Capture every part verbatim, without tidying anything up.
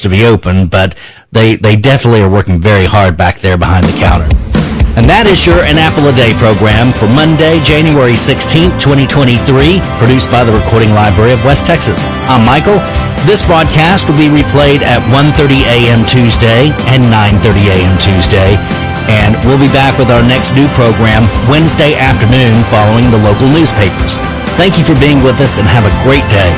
to be open, but they, they definitely are working very hard back there behind the counter. And that is your An Apple a Day program for Monday, January sixteenth, twenty twenty-three, produced by the Recording Library of West Texas. I'm Michael. This broadcast will be replayed at one thirty a.m. Tuesday and nine thirty a.m. Tuesday. And we'll be back with our next new program Wednesday afternoon following the local newspapers. Thank you for being with us and have a great day.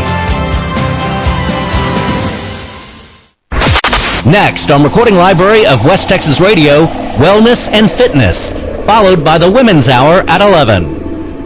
Next on Recording Library of West Texas Radio, Wellness and Fitness, followed by the Women's Hour at eleven.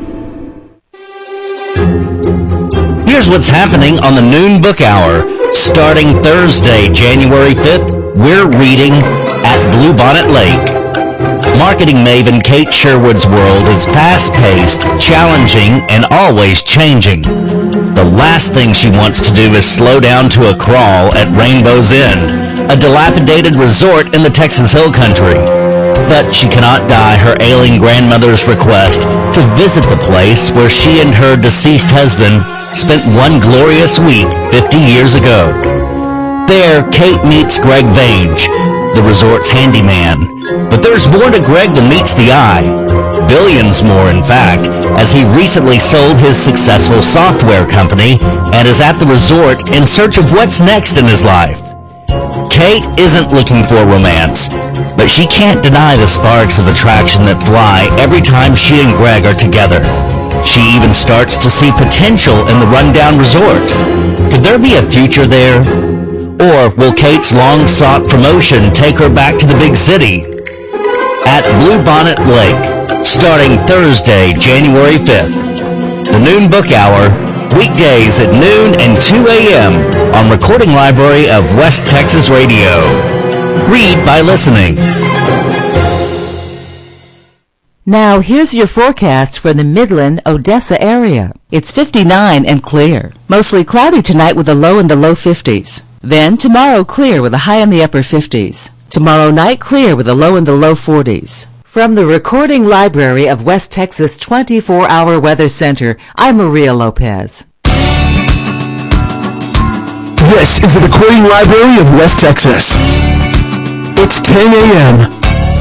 Here's what's happening on the Noon Book Hour. Starting Thursday, January fifth, we're reading At Bluebonnet Lake. Marketing maven Kate Sherwood's world is fast-paced, challenging, and always changing. The last thing she wants to do is slow down to a crawl at Rainbow's End, a dilapidated resort in the Texas Hill Country. But she cannot die her ailing grandmother's request to visit the place where she and her deceased husband spent one glorious week fifty years ago. There, Kate meets Greg Vange, the resort's handyman. But there's more to Greg than meets the eye. Billions more, in fact, as he recently sold his successful software company and is at the resort in search of what's next in his life. Kate isn't looking for romance, but she can't deny the sparks of attraction that fly every time she and Greg are together. She even starts to see potential in the rundown resort. Could there be a future there? Or will Kate's long-sought promotion take her back to the big city? At Bluebonnet Lake, starting Thursday, January fifth. The Noon Book Hour, weekdays at noon and two a.m. on Recording Library of West Texas Radio. Read by listening. Now, here's your forecast for the Midland, Odessa area. It's fifty-nine and clear. Mostly cloudy tonight with a low in the low fifties. Then tomorrow clear with a high in the upper fifties. Tomorrow night clear with a low in the low forties. From the Recording Library of West Texas twenty-four hour Weather Center, I'm Maria Lopez. This is the Recording Library of West Texas. It's ten a.m.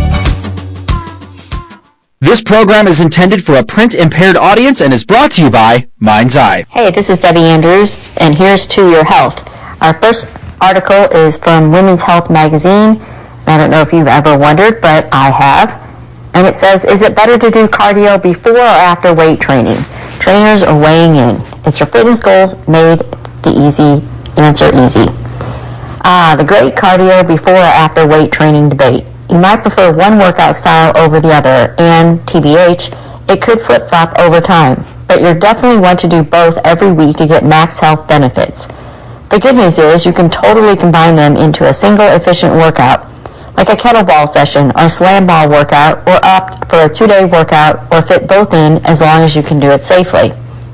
This program is intended for a print-impaired audience and is brought to you by Mind's Eye. Hey, this is Debbie Andrews, and here's To Your Health. Our first article is from Women's Health magazine. I don't know if you've ever wondered, but I have. And it says, is it better to do cardio before or after weight training? Trainers are weighing in. It's your fitness goals made the easy answer easy. Ah, the great cardio before or after weight training debate. You might prefer one workout style over the other, and T B H, it could flip-flop over time. But you definitely want to do both every week to get max health benefits. The good news is you can totally combine them into a single efficient workout, like a kettlebell session or slam ball workout, or opt for a two-day workout, or fit both in as long as you can do it safely.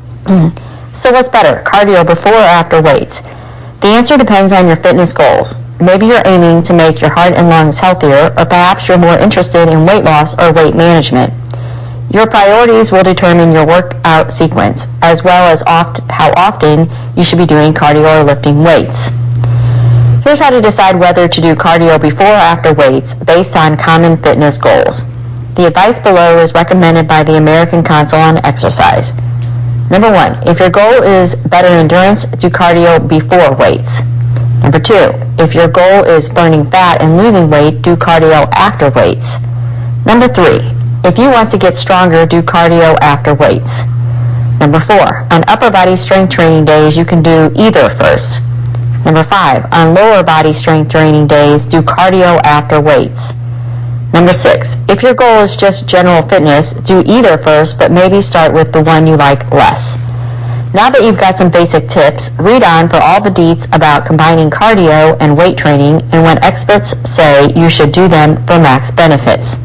So what's better, cardio before or after weights? The answer depends on your fitness goals. Maybe you're aiming to make your heart and lungs healthier, or perhaps you're more interested in weight loss or weight management. Your priorities will determine your workout sequence, as well as oft, how often you should be doing cardio or lifting weights. Here's how to decide whether to do cardio before or after weights based on common fitness goals. The advice below is recommended by the American Council on Exercise. Number one, if your goal is better endurance, do cardio before weights. Number two, if your goal is burning fat and losing weight, do cardio after weights. Number three, if you want to get stronger, do cardio after weights. Number four, on upper body strength training days, you can do either first. Number five, on lower body strength training days, do cardio after weights. Number six, if your goal is just general fitness, do either first, but maybe start with the one you like less. Now that you've got some basic tips, read on for all the deets about combining cardio and weight training and when experts say you should do them for max benefits.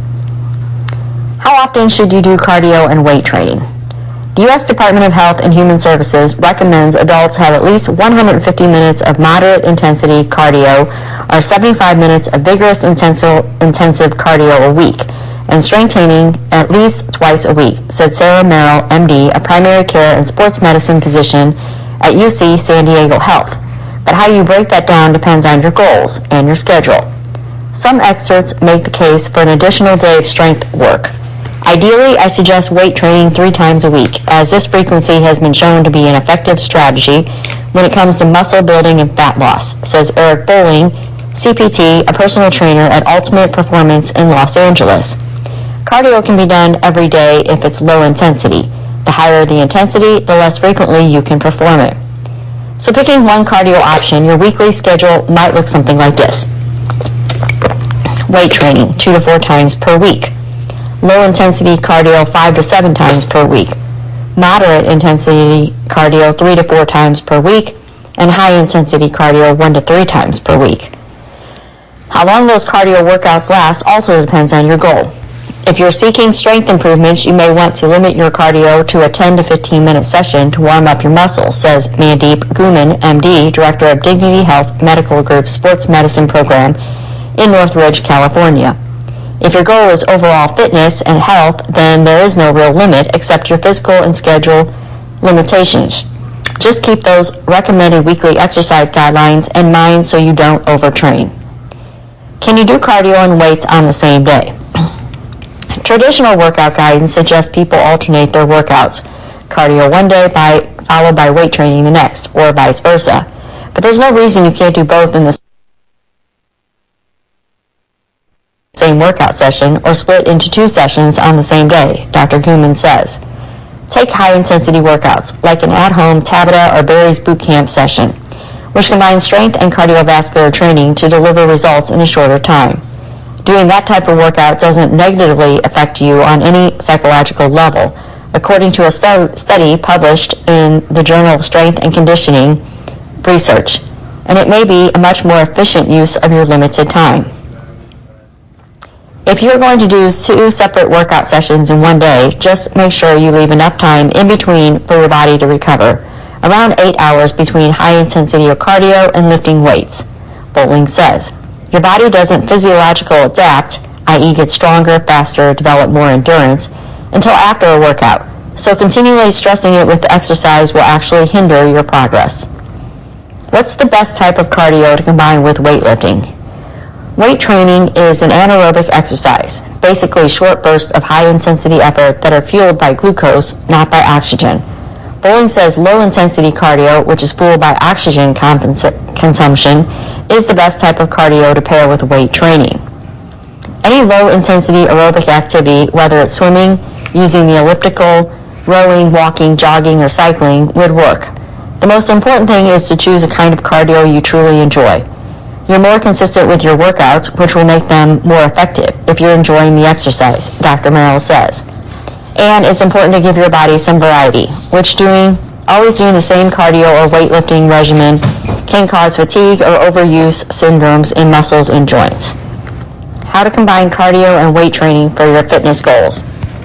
How often should you do cardio and weight training? The U S Department of Health and Human Services recommends adults have at least one hundred fifty minutes of moderate intensity cardio or seventy-five minutes of vigorous intensive, intensive cardio a week, and strength training at least twice a week, said Sarah Merrill, M D, a primary care and sports medicine physician at U C San Diego Health. But how you break that down depends on your goals and your schedule. Some experts make the case for an additional day of strength work. Ideally, I suggest weight training three times a week, as this frequency has been shown to be an effective strategy when it comes to muscle building and fat loss, says Eric Bowling, C P T, a personal trainer at Ultimate Performance in Los Angeles. Cardio can be done every day if it's low intensity. The higher the intensity, the less frequently you can perform it. So picking one cardio option, your weekly schedule might look something like this. Weight training, two to four times per week. Low intensity cardio, five to seven times per week. Moderate intensity cardio, three to four times per week. And high intensity cardio, one to three times per week. How long those cardio workouts last also depends on your goal. If you're seeking strength improvements, you may want to limit your cardio to a ten to fifteen minute session to warm up your muscles, says Mandeep Guman, M D, Director of Dignity Health Medical Group Sports Medicine Program in Northridge, California. If your goal is overall fitness and health, then there is no real limit except your physical and schedule limitations. Just keep those recommended weekly exercise guidelines in mind so you don't overtrain. Can you do cardio and weights on the same day? Traditional workout guidance suggests people alternate their workouts, cardio one day by, followed by weight training the next, or vice versa. But there's no reason you can't do both in the same workout session or split into two sessions on the same day, Doctor Guman says. Take high-intensity workouts, like an at-home Tabata or Barry's Boot Camp session, which combines strength and cardiovascular training to deliver results in a shorter time. Doing that type of workout doesn't negatively affect you on any psychological level, according to a stu- study published in the Journal of Strength and Conditioning Research, and it may be a much more efficient use of your limited time. If you're going to do two separate workout sessions in one day, just make sure you leave enough time in between for your body to recover, around eight hours between high-intensity cardio and lifting weights, Bowling says. Your body doesn't physiologically adapt, that is get stronger, faster, develop more endurance, until after a workout, so continually stressing it with exercise will actually hinder your progress. What's the best type of cardio to combine with weightlifting? Weight training is an anaerobic exercise, basically short bursts of high-intensity effort that are fueled by glucose, not by oxygen. Bowling says low-intensity cardio, which is fueled by oxygen compens- consumption, is the best type of cardio to pair with weight training. Any low-intensity aerobic activity, whether it's swimming, using the elliptical, rowing, walking, jogging, or cycling, would work. The most important thing is to choose a kind of cardio you truly enjoy. You're more consistent with your workouts, which will make them more effective if you're enjoying the exercise, Doctor Merrill says. And it's important to give your body some variety, which doing, always doing the same cardio or weightlifting regimen can cause fatigue or overuse syndromes in muscles and joints. How to combine cardio and weight training for your fitness goals.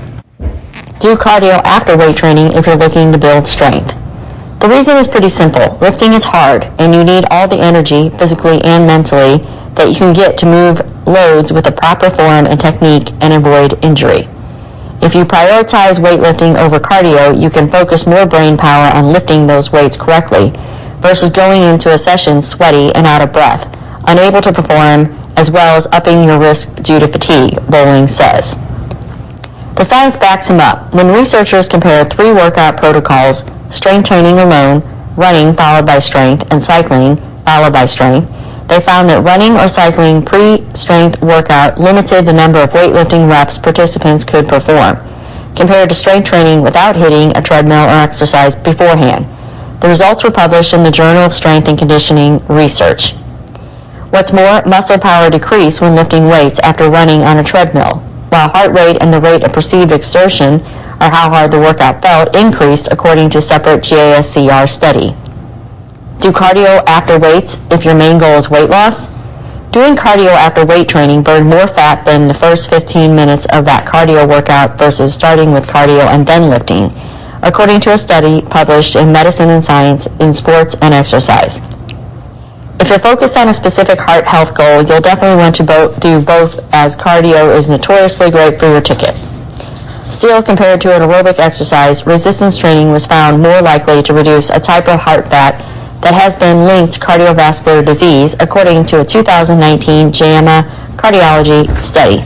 Do cardio after weight training if you're looking to build strength. The reason is pretty simple. Lifting is hard, and you need all the energy, physically and mentally, that you can get to move loads with a proper form and technique and avoid injury. If you prioritize weightlifting over cardio, you can focus more brain power on lifting those weights correctly versus going into a session sweaty and out of breath, unable to perform, as well as upping your risk due to fatigue, Bowling says. The science backs him up. When researchers compared three workout protocols, strength training alone, running followed by strength, and cycling followed by strength, they found that running or cycling pre-strength workout limited the number of weightlifting reps participants could perform, compared to strength training without hitting a treadmill or exercise beforehand. The results were published in the Journal of Strength and Conditioning Research. What's more, muscle power decreased when lifting weights after running on a treadmill, while heart rate and the rate of perceived exertion, or how hard the workout felt, increased according to a separate G A S C R study. Do cardio after weights if your main goal is weight loss? Doing cardio after weight training burned more fat than the first fifteen minutes of that cardio workout versus starting with cardio and then lifting, according to a study published in Medicine and Science in Sports and Exercise. If you're focused on a specific heart health goal, you'll definitely want to bo- do both, as cardio is notoriously great for your ticket. Still, compared to an aerobic exercise, resistance training was found more likely to reduce a type of heart fat that has been linked to cardiovascular disease, according to a two thousand nineteen JAMA cardiology study.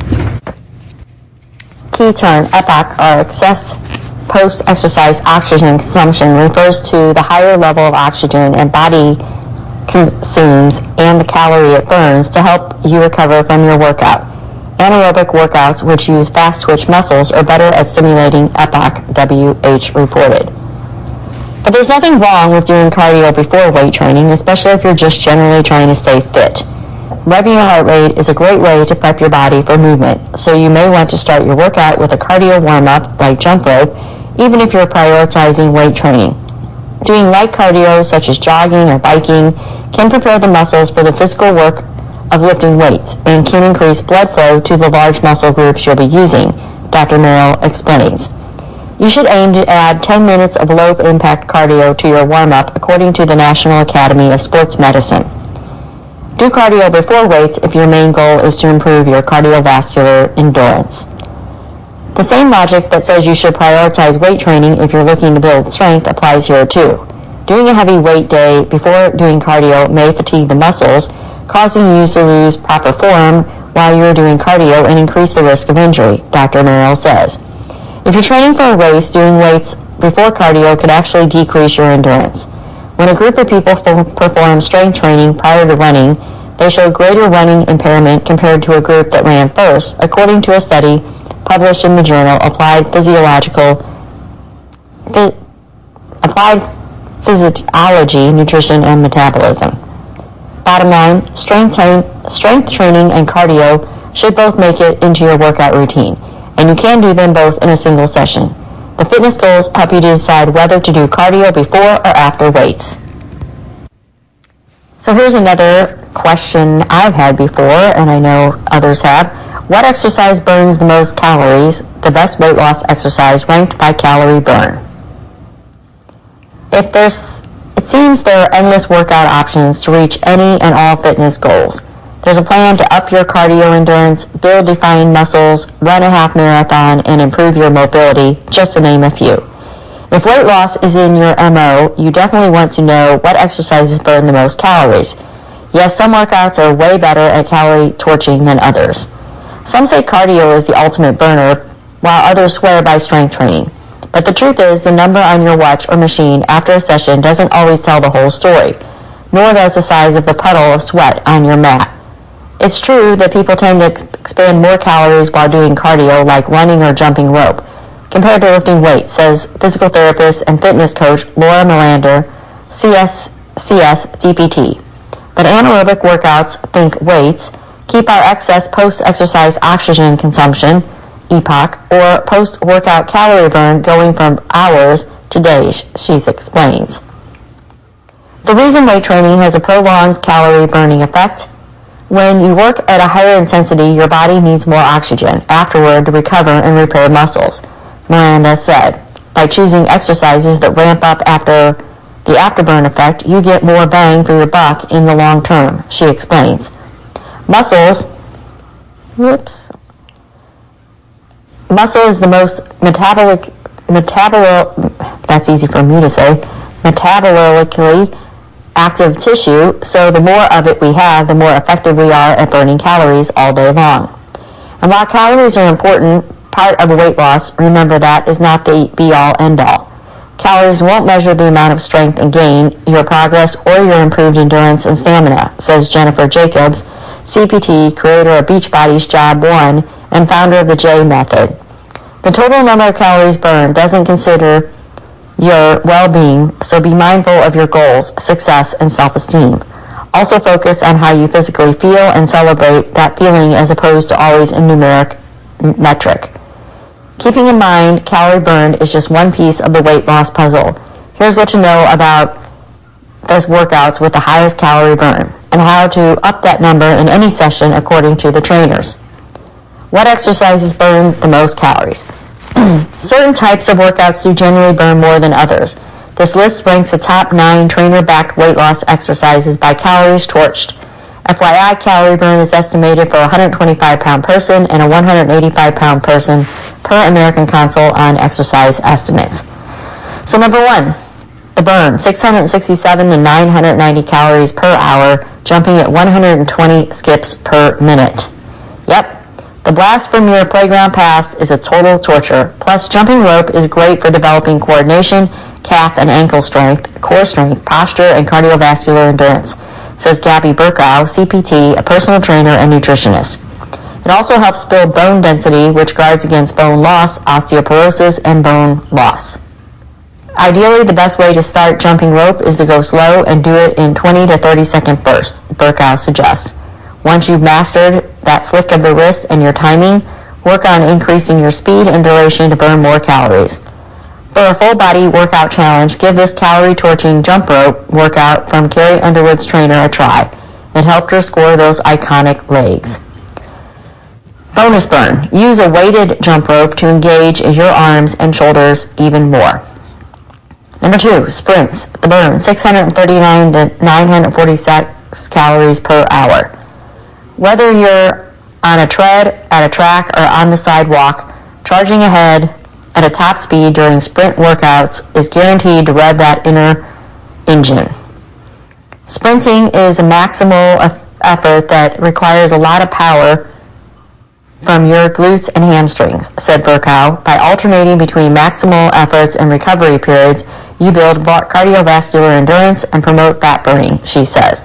Key term, E P O C, or excess post-exercise oxygen consumption, refers to the higher level of oxygen and body consumes and the calorie it burns to help you recover from your workout. Anaerobic workouts, which use fast-twitch muscles, are better at stimulating E P O C, W H reported. But there's nothing wrong with doing cardio before weight training, especially if you're just generally trying to stay fit. Revving your heart rate is a great way to prep your body for movement, so you may want to start your workout with a cardio warm-up like jump rope, even if you're prioritizing weight training. Doing light cardio, such as jogging or biking, can prepare the muscles for the physical work of lifting weights and can increase blood flow to the large muscle groups you'll be using, Doctor Merrill explains. You should aim to add ten minutes of low-impact cardio to your warm-up, according to the National Academy of Sports Medicine. Do cardio before weights if your main goal is to improve your cardiovascular endurance. The same logic that says you should prioritize weight training if you're looking to build strength applies here too. Doing a heavy weight day before doing cardio may fatigue the muscles, causing you to lose proper form while you're doing cardio and increase the risk of injury, Doctor Merrill says. If you're training for a race, doing weights before cardio could actually decrease your endurance. When a group of people perform strength training prior to running, they showed greater running impairment compared to a group that ran first, according to a study published in the journal Applied Physiological Phy- Applied Physiology, Nutrition, and Metabolism. Bottom line, strength, tra- strength training and cardio should both make it into your workout routine, and you can do them both in a single session. The fitness goals help you to decide whether to do cardio before or after weights. So here's another question I've had before, and I know others have. What exercise burns the most calories? The best weight loss exercise ranked by calorie burn. If there's, it seems there are endless workout options to reach any and all fitness goals. There's a plan to up your cardio endurance, build defined muscles, run a half marathon, and improve your mobility, just to name a few. If weight loss is in your M O, you definitely want to know what exercises burn the most calories. Yes, some workouts are way better at calorie torching than others. Some say cardio is the ultimate burner, while others swear by strength training. But the truth is, the number on your watch or machine after a session doesn't always tell the whole story, nor does the size of the puddle of sweat on your mat. It's true that people tend to ex- expend more calories while doing cardio, like running or jumping rope, compared to lifting weights, says physical therapist and fitness coach Laura Melander, C S C S D P T. But anaerobic workouts, think weights, keep our excess post-exercise oxygen consumption, E P O C, or post-workout calorie burn going from hours to days, she explains. The reason weight training has a prolonged calorie burning effect: when you work at a higher intensity, your body needs more oxygen afterward to recover and repair muscles, Miranda said. By choosing exercises that ramp up after the afterburn effect, you get more bang for your buck in the long term, she explains. Muscles, whoops, muscle is the most metabolic, metabolo, that's easy for me to say, metabolically active tissue, so the more of it we have, the more effective we are at burning calories all day long. And while calories are important part of weight loss, remember that is not the be-all, end-all. Calories won't measure the amount of strength and gain, your progress, or your improved endurance and stamina, says Jennifer Jacobs, C P T, creator of Beachbody's Job One, and founder of the J Method. The total number of calories burned doesn't consider your well-being, so be mindful of your goals, success, and self-esteem. Also focus on how you physically feel and celebrate that feeling as opposed to always a numeric metric. Keeping in mind, calorie burned is just one piece of the weight loss puzzle. Here's what to know about those workouts with the highest calorie burn, and how to up that number in any session according to the trainers. What exercises burn the most calories? Certain types of workouts do generally burn more than others. This list ranks the top nine trainer-backed weight loss exercises by calories torched. F Y I, calorie burn is estimated for a one hundred twenty-five pound person and a one hundred eighty-five pound person per American Council on Exercise Estimates. So number one, The burn, six hundred sixty-seven to nine hundred ninety calories per hour, jumping at one hundred twenty skips per minute. Yep, the blast from your playground pass is a total torture. Plus, jumping rope is great for developing coordination, calf and ankle strength, core strength, posture, and cardiovascular endurance, says Gabby Burkow, C P T, a personal trainer and nutritionist. It also helps build bone density, which guards against bone loss, osteoporosis, and bone loss. Ideally, the best way to start jumping rope is to go slow and do it in twenty to thirty second bursts, Burkow suggests. Once you've mastered that flick of the wrist and your timing, work on increasing your speed and duration to burn more calories. For a full-body workout challenge, give this calorie-torching jump rope workout from Carrie Underwood's trainer a try. It helped her score those iconic legs. Bonus burn. Use a weighted jump rope to engage your arms and shoulders even more. Number two, sprints. The burn, six hundred thirty-nine to nine hundred forty-six calories per hour. Whether you're on a tread, at a track, or on the sidewalk, charging ahead at a top speed during sprint workouts is guaranteed to rev that inner engine. Sprinting is a maximal effort that requires a lot of power from your glutes and hamstrings, said Burkow. By alternating between maximal efforts and recovery periods, you build cardiovascular endurance and promote fat burning, she says.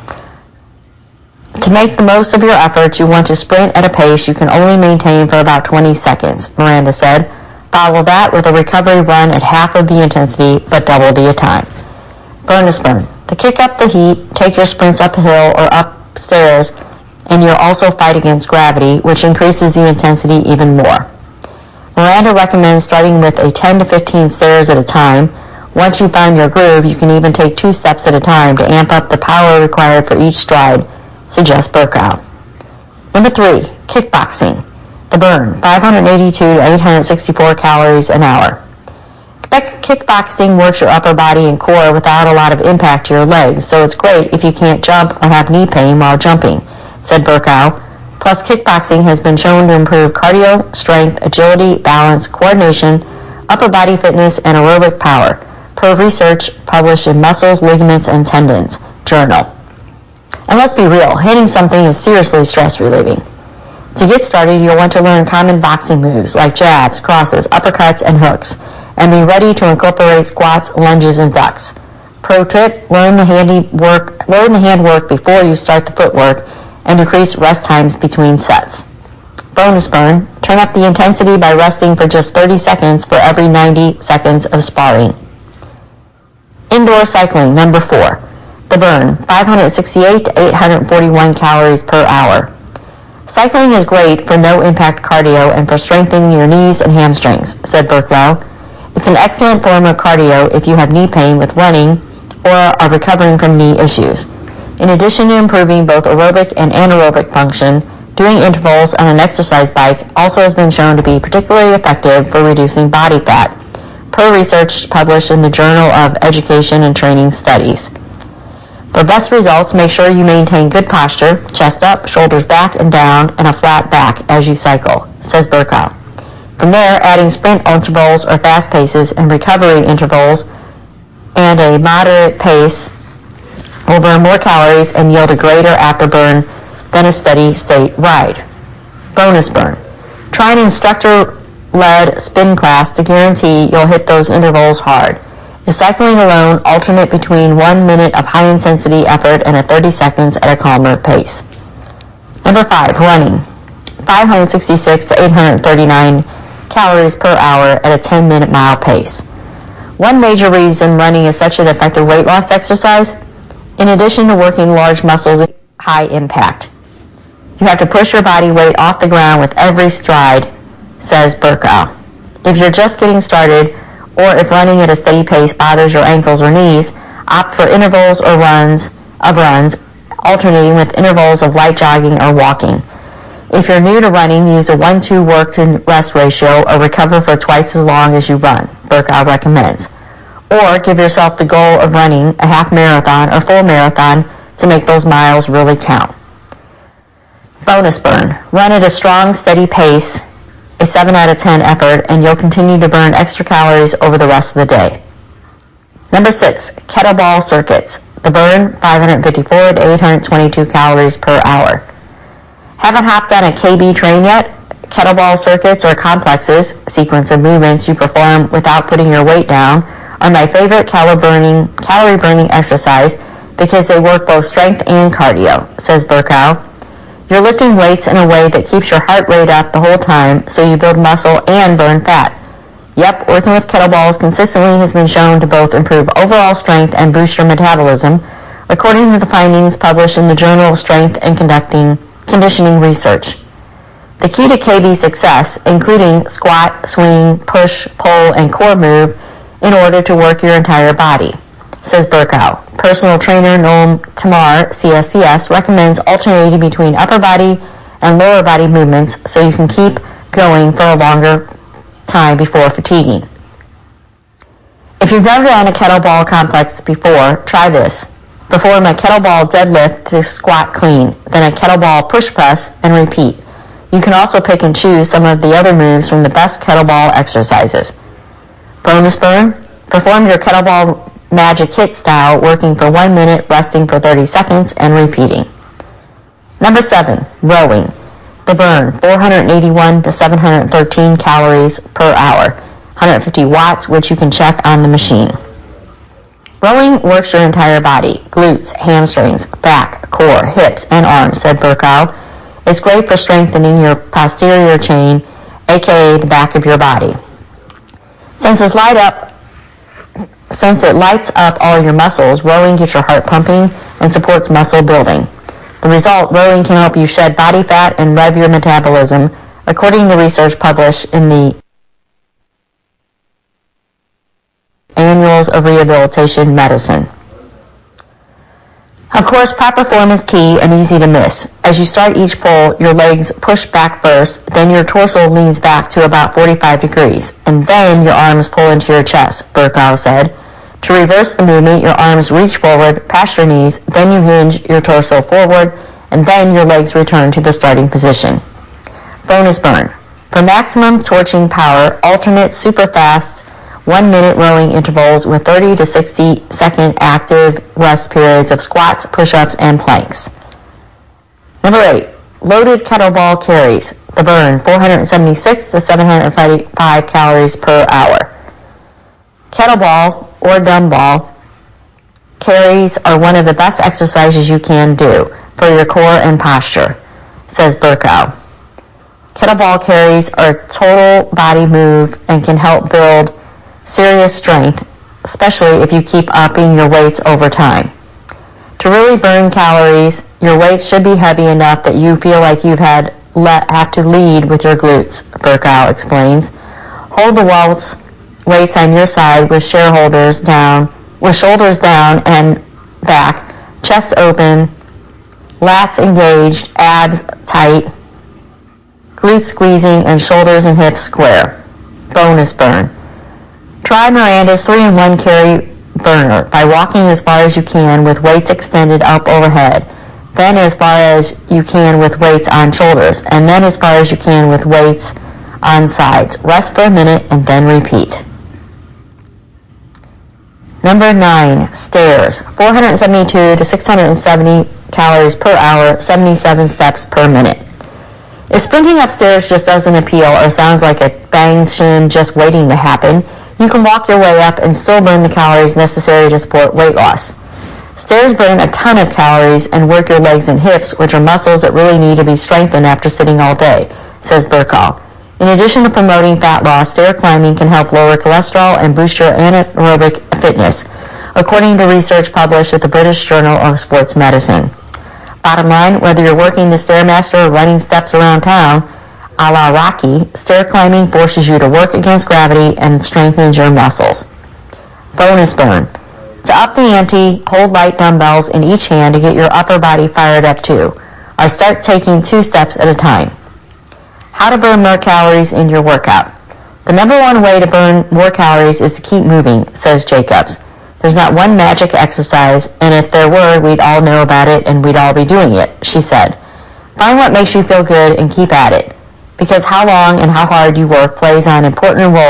To make the most of your efforts, you want to sprint at a pace you can only maintain for about twenty seconds, Miranda said. Follow that with a recovery run at half of the intensity, but double the time. Bonus burn. To kick up the heat, take your sprints uphill or upstairs, and you'll also fight against gravity, which increases the intensity even more. Miranda recommends starting with a ten to fifteen stairs at a time. Once you find your groove, you can even take two steps at a time to amp up the power required for each stride, suggests Burkow. Number three, kickboxing. The burn, five hundred eighty-two to eight hundred sixty-four calories an hour. Kickboxing works your upper body and core without a lot of impact to your legs, so it's great if you can't jump or have knee pain while jumping, said Burkow. Plus, kickboxing has been shown to improve cardio, strength, agility, balance, coordination, upper body fitness, and aerobic power, per research published in Muscles, Ligaments, and Tendons Journal. And let's be real, hitting something is seriously stress relieving. To get started, you'll want to learn common boxing moves like jabs, crosses, uppercuts, and hooks, and be ready to incorporate squats, lunges, and ducks. Pro tip, learn the handy work, learn the hand work before you start the footwork and decrease rest times between sets. Bonus burn, turn up the intensity by resting for just thirty seconds for every ninety seconds of sparring. Indoor cycling, number four. The burn, five hundred sixty-eight to eight hundred forty-one calories per hour. Cycling is great for no-impact cardio and for strengthening your knees and hamstrings, said Burkow. It's an excellent form of cardio if you have knee pain with running or are recovering from knee issues. In addition to improving both aerobic and anaerobic function, doing intervals on an exercise bike also has been shown to be particularly effective for reducing body fat, per research published in the Journal of Education and Training Studies. For best results, make sure you maintain good posture, chest up, shoulders back and down, and a flat back as you cycle, says Burkow. From there, adding sprint intervals or fast paces and recovery intervals and a moderate pace will burn more calories and yield a greater afterburn than a steady state ride. Bonus burn. Try an instructor-led spin class to guarantee you'll hit those intervals hard. Is cycling alone, alternate between one minute of high-intensity effort and a thirty seconds at a calmer pace. Number five, running. five hundred sixty-six to eight hundred thirty-nine calories per hour at a ten-minute mile pace. One major reason running is such an effective weight loss exercise, in addition to working large muscles at high impact. You have to push your body weight off the ground with every stride, says Burkow. If you're just getting started, or if running at a steady pace bothers your ankles or knees, opt for intervals or runs of runs, alternating with intervals of light jogging or walking. If you're new to running, use a one two work to rest ratio or recover for twice as long as you run, Burkow recommends. Or give yourself the goal of running a half marathon or full marathon to make those miles really count. Bonus burn. Run at a strong, steady pace, a seven out of ten effort, and you'll continue to burn extra calories over the rest of the day. Number six, kettlebell circuits. The burn, five hundred fifty-four to eight hundred twenty-two calories per hour. Haven't hopped on a K B train yet? Kettlebell circuits or complexes, sequence of movements you perform without putting your weight down, are my favorite calorie burning, calorie burning exercise because they work both strength and cardio, says Burkow. You're lifting weights in a way that keeps your heart rate up the whole time so you build muscle and burn fat. Yep, working with kettlebells consistently has been shown to both improve overall strength and boost your metabolism, according to the findings published in the Journal of Strength and Conducting, Conditioning Research. The key to K B success, including squat, swing, push, pull, and core move in order to work your entire body, says Burkow. Personal trainer Noam Tamar, C S C S, recommends alternating between upper body and lower body movements so you can keep going for a longer time before fatiguing. If you've never done a kettlebell complex before, try this. Perform a kettlebell deadlift to squat clean, then a kettlebell push press, and repeat. You can also pick and choose some of the other moves from the best kettlebell exercises. Bonus burn. Perform your kettlebell magic hit style, working for one minute, resting for thirty seconds, and repeating. Number seven, rowing. The burn, four hundred eighty-one to seven hundred thirteen calories per hour, one hundred fifty watts, which you can check on the machine. Rowing works your entire body, glutes, hamstrings, back, core, hips, and arms, said Burkow. It's great for strengthening your posterior chain, aka the back of your body. Since it's light up, since it lights up all your muscles, rowing gets your heart pumping and supports muscle building. The result, rowing can help you shed body fat and rev your metabolism, according to research published in the Annals of Rehabilitation Medicine. Of course, proper form is key and easy to miss. As you start each pull, your legs push back first, then your torso leans back to about forty-five degrees, and then your arms pull into your chest, Burkow said. To reverse the movement, your arms reach forward, past your knees, then you hinge your torso forward, and then your legs return to the starting position. Bonus burn. For maximum torching power, alternate super fast one-minute rowing intervals with thirty to sixty second active rest periods of squats, push-ups, and planks. Number eight, loaded kettlebell carries. The burn, four hundred seventy-six to seven hundred five calories per hour. Kettlebell or dumbbell carries are one of the best exercises you can do for your core and posture, says Burkow. Kettlebell carries are a total body move and can help build serious strength, especially if you keep upping your weights over time. To really burn calories, your weights should be heavy enough that you feel like you've had le- have to lead with your glutes, Burkow explains. Hold the welts, weights on your side with shoulders down, with shoulders down and back, chest open, lats engaged, abs tight, glutes squeezing, and shoulders and hips square. Bonus burn. Try Miranda's three in one carry burner by walking as far as you can with weights extended up overhead, then as far as you can with weights on shoulders, and then as far as you can with weights on sides. Rest for a minute and then repeat. Number nine, stairs. four hundred seventy-two to six hundred seventy calories per hour, seventy-seven steps per minute. If sprinting upstairs just doesn't appeal or sounds like a bang shin just waiting to happen, you can walk your way up and still burn the calories necessary to support weight loss. Stairs burn a ton of calories and work your legs and hips, which are muscles that really need to be strengthened after sitting all day, says Burkow. In addition to promoting fat loss, stair climbing can help lower cholesterol and boost your anaerobic fitness, according to research published at the British Journal of Sports Medicine. Bottom line, whether you're working the Stairmaster or running steps around town, a la Rocky, stair climbing forces you to work against gravity and strengthens your muscles. Bonus burn. To up the ante, hold light dumbbells in each hand to get your upper body fired up too, or start taking two steps at a time. How to burn more calories in your workout. The number one way to burn more calories is to keep moving, says Jacobs. There's not one magic exercise, and if there were, we'd all know about it and we'd all be doing it, she said. Find what makes you feel good and keep at it, because how long and how hard you work plays an important role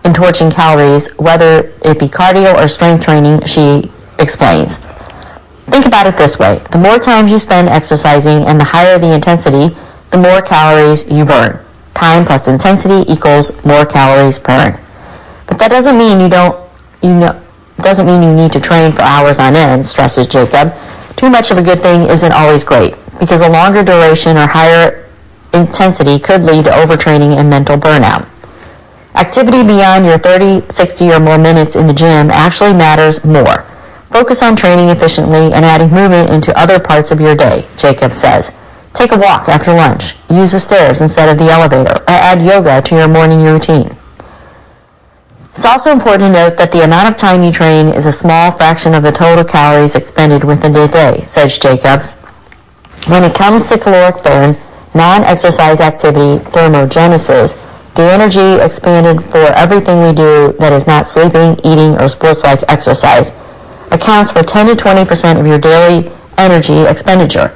in torching calories, whether it be cardio or strength training, she explains. Think about it this way. The more times you spend exercising and the higher the intensity, the more calories you burn. Time plus intensity equals more calories burned. But that doesn't mean you don't, you know, doesn't mean you need to train for hours on end, stresses Jacob. Too much of a good thing isn't always great, because a longer duration or higher intensity could lead to overtraining and mental burnout. Activity beyond your thirty, sixty or more minutes in the gym actually matters more. Focus on training efficiently and adding movement into other parts of your day, Jacob says. Take a walk after lunch. Use the stairs instead of the elevator, or add yoga to your morning routine. It's also important to note that the amount of time you train is a small fraction of the total calories expended within the day, says Jacobs. When it comes to caloric burn, non-exercise activity, thermogenesis, the energy expended for everything we do that is not sleeping, eating, or sports-like exercise, accounts for ten to twenty percent of your daily energy expenditure.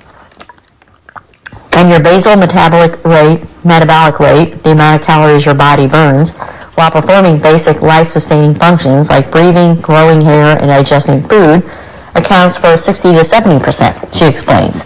And your basal metabolic rate, metabolic rate, the amount of calories your body burns, while performing basic life-sustaining functions like breathing, growing hair, and digesting food, accounts for sixty to seventy percent, she explains.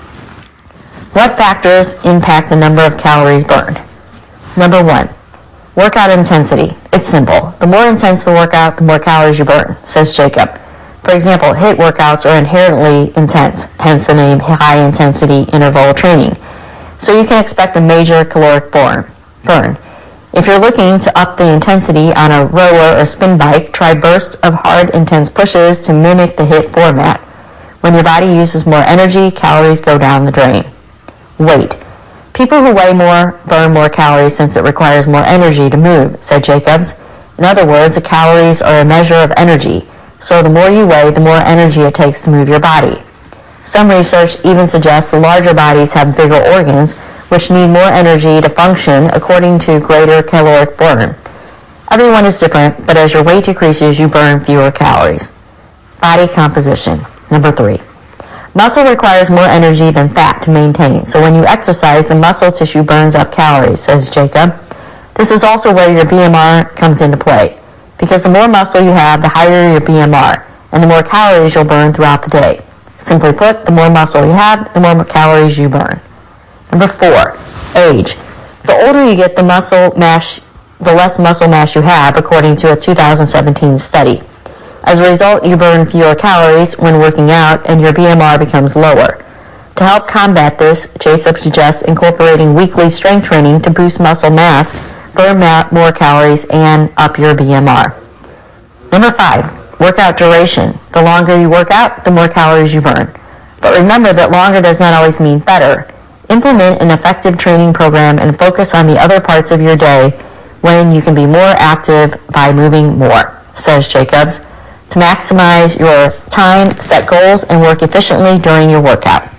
What factors impact the number of calories burned? Number one, workout intensity. It's simple. The more intense the workout, the more calories you burn, says Jacob. For example, HIIT workouts are inherently intense, hence the name high-intensity interval training. So you can expect a major caloric burn. burn. If you're looking to up the intensity on a rower or spin bike, try bursts of hard, intense pushes to mimic the HIIT format. When your body uses more energy, calories go down the drain. Weight. People who weigh more burn more calories since it requires more energy to move, said Jacobs. In other words, the calories are a measure of energy, so the more you weigh, the more energy it takes to move your body. Some research even suggests the larger bodies have bigger organs, which need more energy to function according to greater caloric burn. Everyone is different, but as your weight decreases, you burn fewer calories. Body composition. Number three. Muscle requires more energy than fat to maintain, so when you exercise, the muscle tissue burns up calories, says Jacob. This is also where your B M R comes into play, because the more muscle you have, the higher your B M R, and the more calories you'll burn throughout the day. Simply put, the more muscle you have, the more calories you burn. Number four, age. The older you get, the muscle mass, the less muscle mass you have, according to a two thousand seventeen study. As a result, you burn fewer calories when working out, and your B M R becomes lower. To help combat this, Jacob suggests incorporating weekly strength training to boost muscle mass, burn more calories, and up your B M R. Number five, workout duration. The longer you work out, the more calories you burn. But remember that longer does not always mean better. Implement an effective training program and focus on the other parts of your day when you can be more active by moving more, says Jacobs. To maximize your time, set goals, and work efficiently during your workout.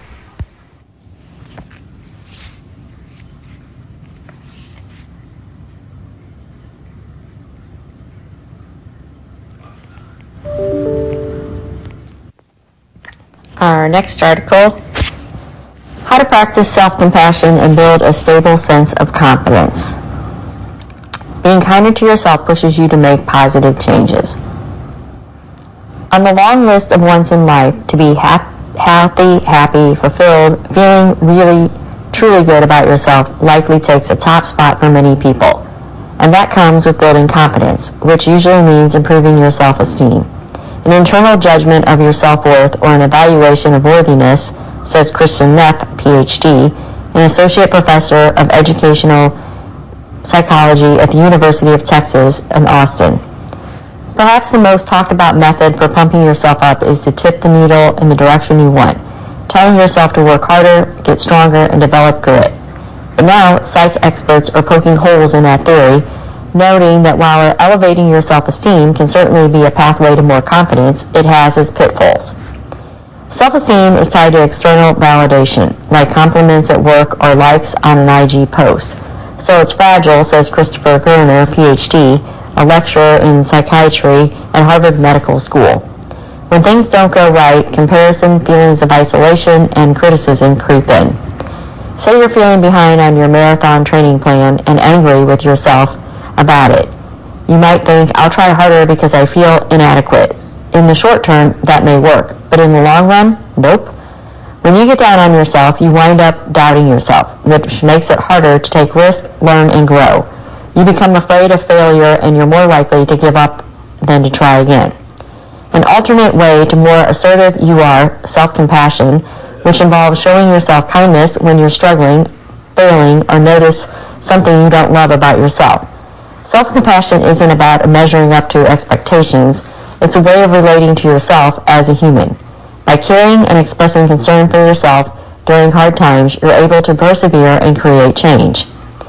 Our next article, how to practice self-compassion and build a stable sense of confidence. Being kinder to yourself pushes you to make positive changes. On the long list of wants in life, to be ha- healthy, happy, fulfilled, feeling really, truly good about yourself likely takes a top spot for many people. And that comes with building confidence, which usually means improving your self-esteem. An internal judgment of your self-worth or an evaluation of worthiness, says Christian Neff, P H D, an associate professor of educational psychology at the University of Texas in Austin. Perhaps the most talked about method for pumping yourself up is to tip the needle in the direction you want, telling yourself to work harder, get stronger, and develop grit. But now, psych experts are poking holes in that theory, noting that while elevating your self-esteem can certainly be a pathway to more confidence, it has its pitfalls. Self-esteem is tied to external validation, like compliments at work or likes on an I G post. So it's fragile, says Christopher Gerner, P H D, a lecturer in psychiatry at Harvard Medical School. When things don't go right, comparison, feelings of isolation, and criticism creep in. Say you're feeling behind on your marathon training plan and angry with yourself about it. You might think, I'll try harder because I feel inadequate. In the short term, that may work, but in the long run, nope. When you get down on yourself, you wind up doubting yourself, which makes it harder to take risks, learn, and grow. You become afraid of failure, and you're more likely to give up than to try again. An alternate way to more assertive you are, self-compassion, which involves showing yourself kindness when you're struggling, failing, or notice something you don't love about yourself. Self-compassion isn't about measuring up to expectations. It's a way of relating to yourself as a human. By caring and expressing concern for yourself during hard times, you're able to persevere and create change.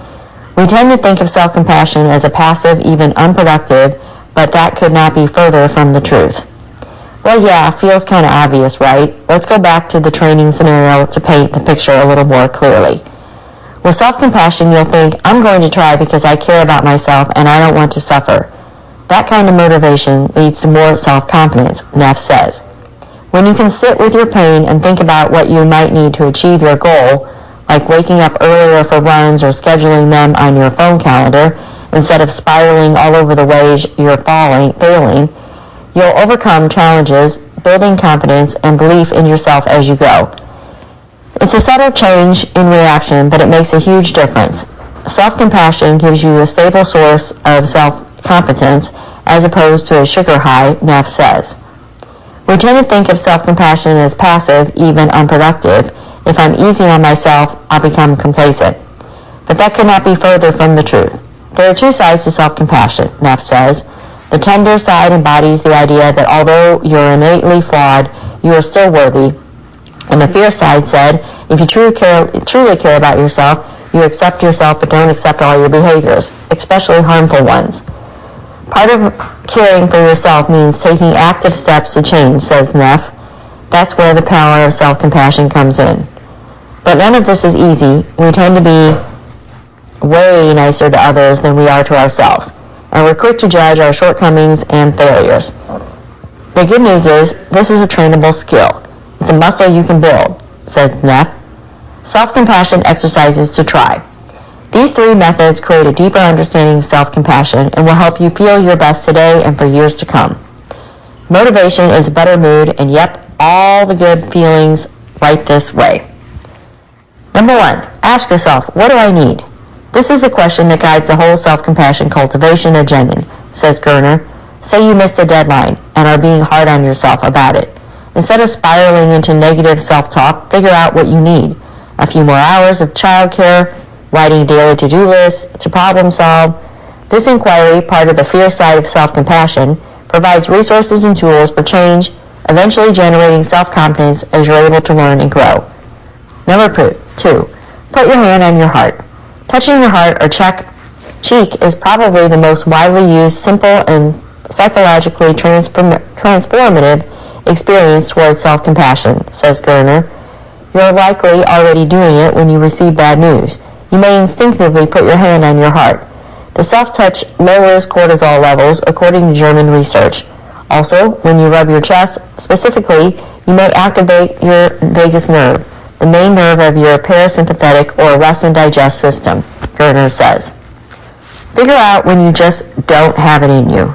We tend to think of self-compassion as a passive, even unproductive, but that could not be further from the truth. Well, yeah, feels kind of obvious, right? Let's go back to the training scenario to paint the picture a little more clearly. With self-compassion, you'll think, I'm going to try because I care about myself and I don't want to suffer. That kind of motivation leads to more self-confidence, Neff says. When you can sit with your pain and think about what you might need to achieve your goal, like waking up earlier for runs or scheduling them on your phone calendar, instead of spiraling all over the ways you're falling, failing, you'll overcome challenges, building confidence and belief in yourself as you go. It's a subtle change in reaction, but it makes a huge difference. Self-compassion gives you a stable source of self-competence as opposed to a sugar high, Neff says. We tend to think of self-compassion as passive, even unproductive. If I'm easy on myself, I'll become complacent. But that could not be further from the truth. There are two sides to self-compassion, Neff says. The tender side embodies the idea that although you're innately flawed, you are still worthy. And the fierce side said, if you truly care, truly care about yourself, you accept yourself but don't accept all your behaviors, especially harmful ones. Part of caring for yourself means taking active steps to change, says Neff. That's where the power of self-compassion comes in. But none of this is easy. We tend to be way nicer to others than we are to ourselves, and we're quick to judge our shortcomings and failures. The good news is, this is a trainable skill. It's a muscle you can build, says Neff. Self-compassion exercises to try. These three methods create a deeper understanding of self-compassion and will help you feel your best today and for years to come. Motivation is a better mood, and yep, all the good feelings right this way. Number one, ask yourself, what do I need? This is the question that guides the whole self-compassion cultivation agenda, says Gerner. Say you missed a deadline and are being hard on yourself about it. Instead of spiraling into negative self-talk, figure out what you need. A few more hours of childcare, writing daily to-do lists to problem solve. This inquiry, part of the fierce side of self-compassion, provides resources and tools for change, eventually generating self-confidence as you're able to learn and grow. Number two, put your hand on your heart. Touching your heart or cheek, cheek is probably the most widely used, simple, and psychologically transform, transformative experience towards self-compassion, says Gerner. You're likely already doing it when you receive bad news. You may instinctively put your hand on your heart. The self-touch lowers cortisol levels, according to German research. Also, when you rub your chest, specifically, you may activate your vagus nerve, the main nerve of your parasympathetic or rest and digest system, Gerner says. Figure out when you just don't have it in you.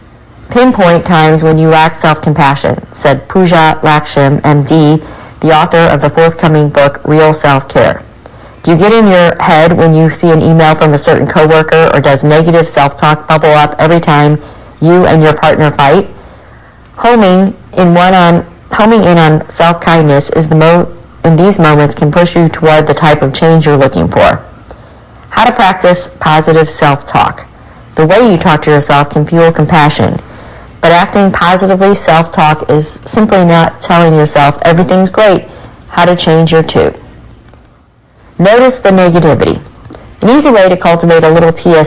Pinpoint times when you lack self-compassion, said Pooja Lakshmi, M D, the author of the forthcoming book, Real Self-Care. Do you get in your head when you see an email from a certain coworker, or does negative self-talk bubble up every time you and your partner fight? Homing in one on homing in on self-kindness is the mo in these moments can push you toward the type of change you're looking for. How to practice positive self-talk. The way you talk to yourself can fuel compassion, but acting positively self-talk is simply not telling yourself everything's great. How to change your tune. Notice the negativity. An easy way to cultivate a little T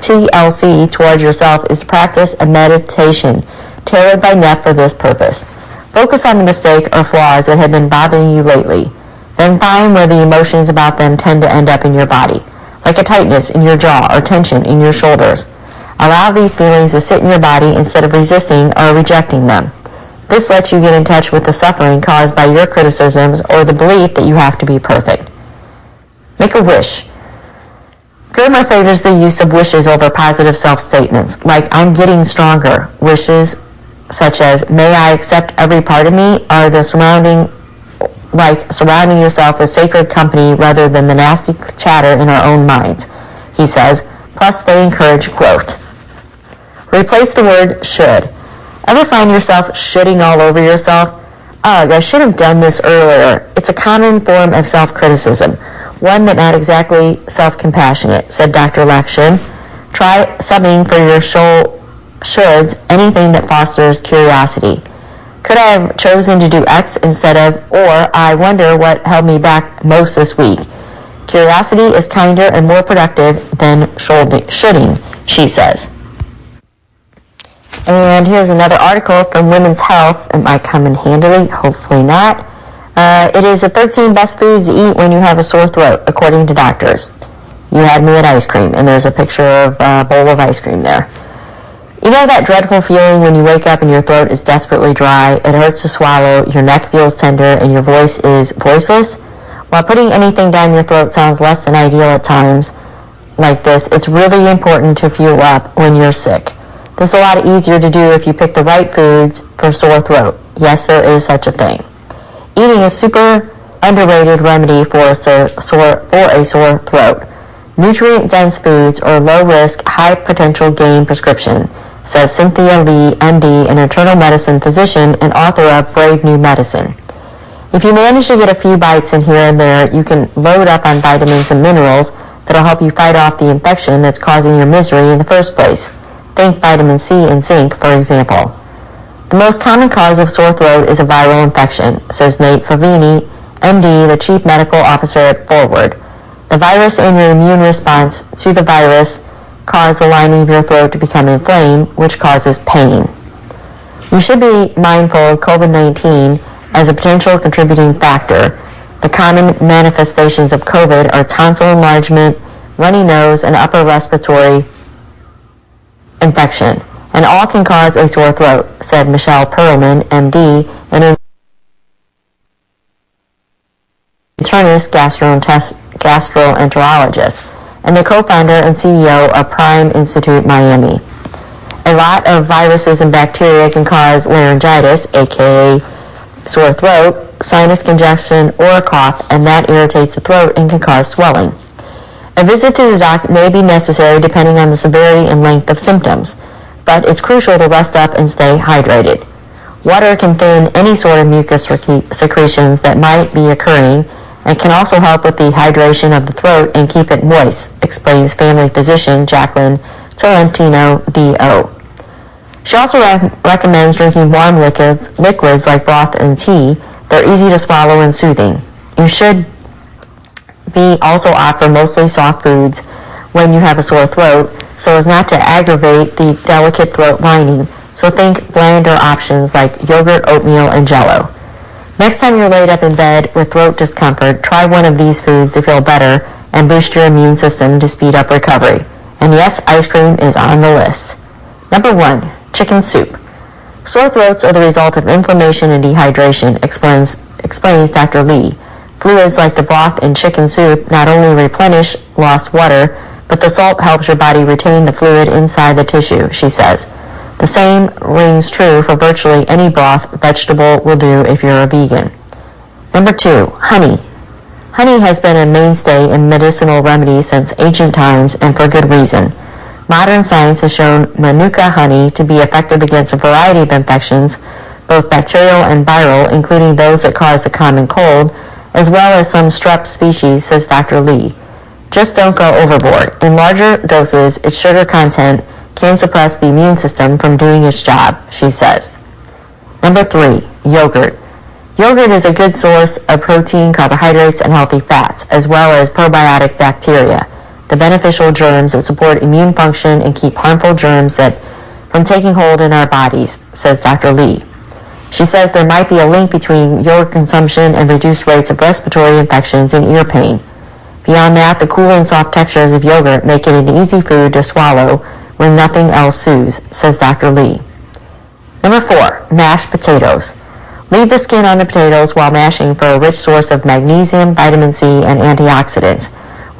L C toward yourself is to practice a meditation tailored by Neff for this purpose. Focus on the mistake or flaws that have been bothering you lately. Then find where the emotions about them tend to end up in your body, like a tightness in your jaw or tension in your shoulders. Allow these feelings to sit in your body instead of resisting or rejecting them. This lets you get in touch with the suffering caused by your criticisms or the belief that you have to be perfect. Make a wish. Germer favors the use of wishes over positive self-statements, like "I'm getting stronger." Wishes such as "May I accept every part of me" are the surrounding, like surrounding yourself with sacred company rather than the nasty chatter in our own minds, he says. Plus, they encourage growth. Replace the word should. Ever find yourself shoulding all over yourself? Ugh, I should have done this earlier. It's a common form of self-criticism, one that not exactly self-compassionate, said Doctor Lakshin. Try subbing for your shoulds anything that fosters curiosity. Could I have chosen to do X instead of, or I wonder what held me back most this week. Curiosity is kinder and more productive than shoulding, she says. And here's another article from Women's Health. It might come in handily, hopefully not. Uh, it is the thirteen best foods to eat when you have a sore throat, according to doctors. You had me at ice cream, and there's a picture of a bowl of ice cream there. You know that dreadful feeling when you wake up and your throat is desperately dry, it hurts to swallow, your neck feels tender, and your voice is voiceless? While putting anything down your throat sounds less than ideal at times like this, it's really important to fuel up when you're sick. This is a lot easier to do if you pick the right foods for sore throat. Yes, there is such a thing. Eating is super underrated remedy for a sore, for a sore throat. Nutrient-dense foods or low-risk, high-potential gain prescription, says Cynthia Lee, M D, an internal medicine physician and author of Brave New Medicine. If you manage to get a few bites in here and there, you can load up on vitamins and minerals that'll help you fight off the infection that's causing your misery in the first place. Think vitamin C and zinc, for example. The most common cause of sore throat is a viral infection, says Nate Favini, M D, the chief medical officer at Forward. The virus and your immune response to the virus cause the lining of your throat to become inflamed, which causes pain. You should be mindful of COVID nineteen as a potential contributing factor. The common manifestations of COVID are tonsil enlargement, runny nose, and upper respiratory infection, and all can cause a sore throat, said Michelle Perlman, M D, an internist gastroenterologist, and the co-founder and C E O of Prime Institute Miami. A lot of viruses and bacteria can cause laryngitis, aka sore throat, sinus congestion, or a cough, and that irritates the throat and can cause swelling. A visit to the doctor may be necessary depending on the severity and length of symptoms, but it's crucial to rest up and stay hydrated. Water can thin any sort of mucus secretions that might be occurring and can also help with the hydration of the throat and keep it moist, explains family physician Jacqueline Tolentino, D O. She also re- recommends drinking warm liquids, liquids like broth and tea. They're easy to swallow and soothing. You should be also opt for mostly soft foods when you have a sore throat so as not to aggravate the delicate throat lining. So think blander options like yogurt, oatmeal, and Jell-O. Next time you're laid up in bed with throat discomfort, try one of these foods to feel better and boost your immune system to speed up recovery. And yes, ice cream is on the list. Number one, chicken soup. Sore throats are the result of inflammation and dehydration, explains, explains Doctor Lee. Fluids like the broth in chicken soup not only replenish lost water, but the salt helps your body retain the fluid inside the tissue, she says. The same rings true for virtually any broth vegetable will do if you're a vegan. Number two, honey. Honey has been a mainstay in medicinal remedies since ancient times, and for good reason. Modern science has shown Manuka honey to be effective against a variety of infections, both bacterial and viral, including those that cause the common cold, as well as some strep species, says Doctor Lee. Just don't go overboard. In larger doses, its sugar content can suppress the immune system from doing its job, she says. Number three, yogurt. Yogurt is a good source of protein, carbohydrates, and healthy fats, as well as probiotic bacteria, the beneficial germs that support immune function and keep harmful germs that from taking hold in our bodies, says Doctor Lee. She says there might be a link between yogurt consumption and reduced rates of respiratory infections and ear pain. Beyond that, the cool and soft textures of yogurt make it an easy food to swallow when nothing else soothes, says Doctor Lee. Number four, mashed potatoes. Leave the skin on the potatoes while mashing for a rich source of magnesium, vitamin C, and antioxidants.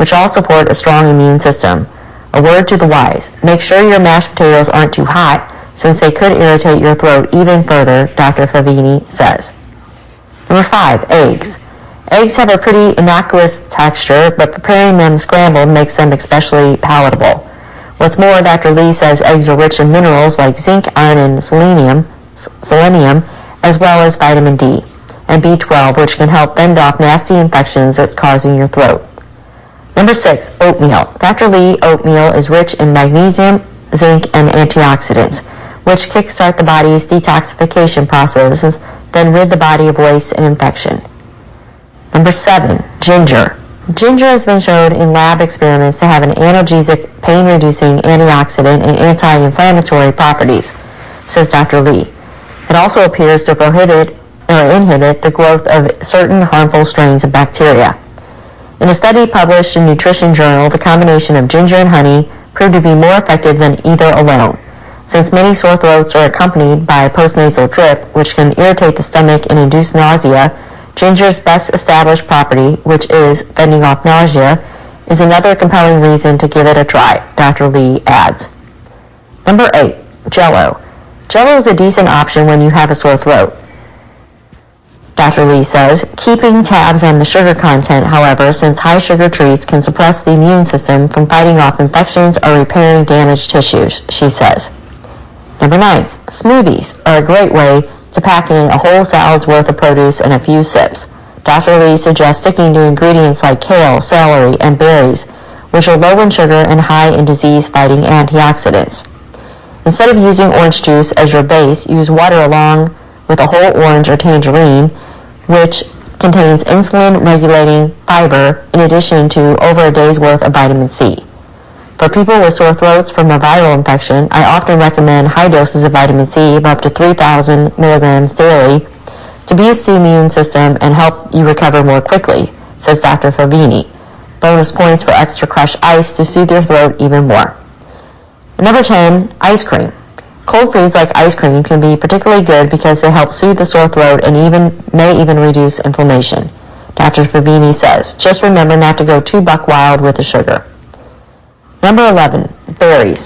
which all support a strong immune system. A word to the wise: make sure your mashed potatoes aren't too hot, since they could irritate your throat even further, Doctor Favini says. Number five, eggs. Eggs have a pretty innocuous texture, but preparing them scrambled makes them especially palatable. What's more, Doctor Lee says eggs are rich in minerals like zinc, iron, and selenium, selenium, as well as vitamin D and B twelve, which can help fend off nasty infections that's causing your throat. Number six, oatmeal. Doctor Lee, oatmeal is rich in magnesium, zinc, and antioxidants, which kickstart the body's detoxification processes, then rid the body of waste and infection. Number seven, ginger. Ginger has been shown in lab experiments to have an analgesic, pain-reducing, antioxidant, and anti-inflammatory properties, says Doctor Lee. It also appears to prohibit or inhibit the growth of certain harmful strains of bacteria. In a study published in Nutrition Journal, the combination of ginger and honey proved to be more effective than either alone. Since many sore throats are accompanied by a postnasal drip, which can irritate the stomach and induce nausea, ginger's best established property, which is fending off nausea, is another compelling reason to give it a try, Doctor Lee adds. Number eight, Jell-O. Jell-O is a decent option when you have a sore throat, Doctor Lee says, keeping tabs on the sugar content, however, since high sugar treats can suppress the immune system from fighting off infections or repairing damaged tissues, she says. Number nine, smoothies are a great way to pack in a whole salad's worth of produce in a few sips. Doctor Lee suggests sticking to ingredients like kale, celery, and berries, which are low in sugar and high in disease-fighting antioxidants. Instead of using orange juice as your base, use water along with a whole orange or tangerine, which contains insulin-regulating fiber in addition to over a day's worth of vitamin C. For people with sore throats from a viral infection, I often recommend high doses of vitamin C of up to three thousand milligrams daily to boost the immune system and help you recover more quickly, says Doctor Favini. Bonus points for extra crushed ice to soothe your throat even more. And number ten, ice cream. Cold foods like ice cream can be particularly good because they help soothe the sore throat and even may even reduce inflammation. Doctor Favini says, just remember not to go too buck wild with the sugar. Number eleven, berries.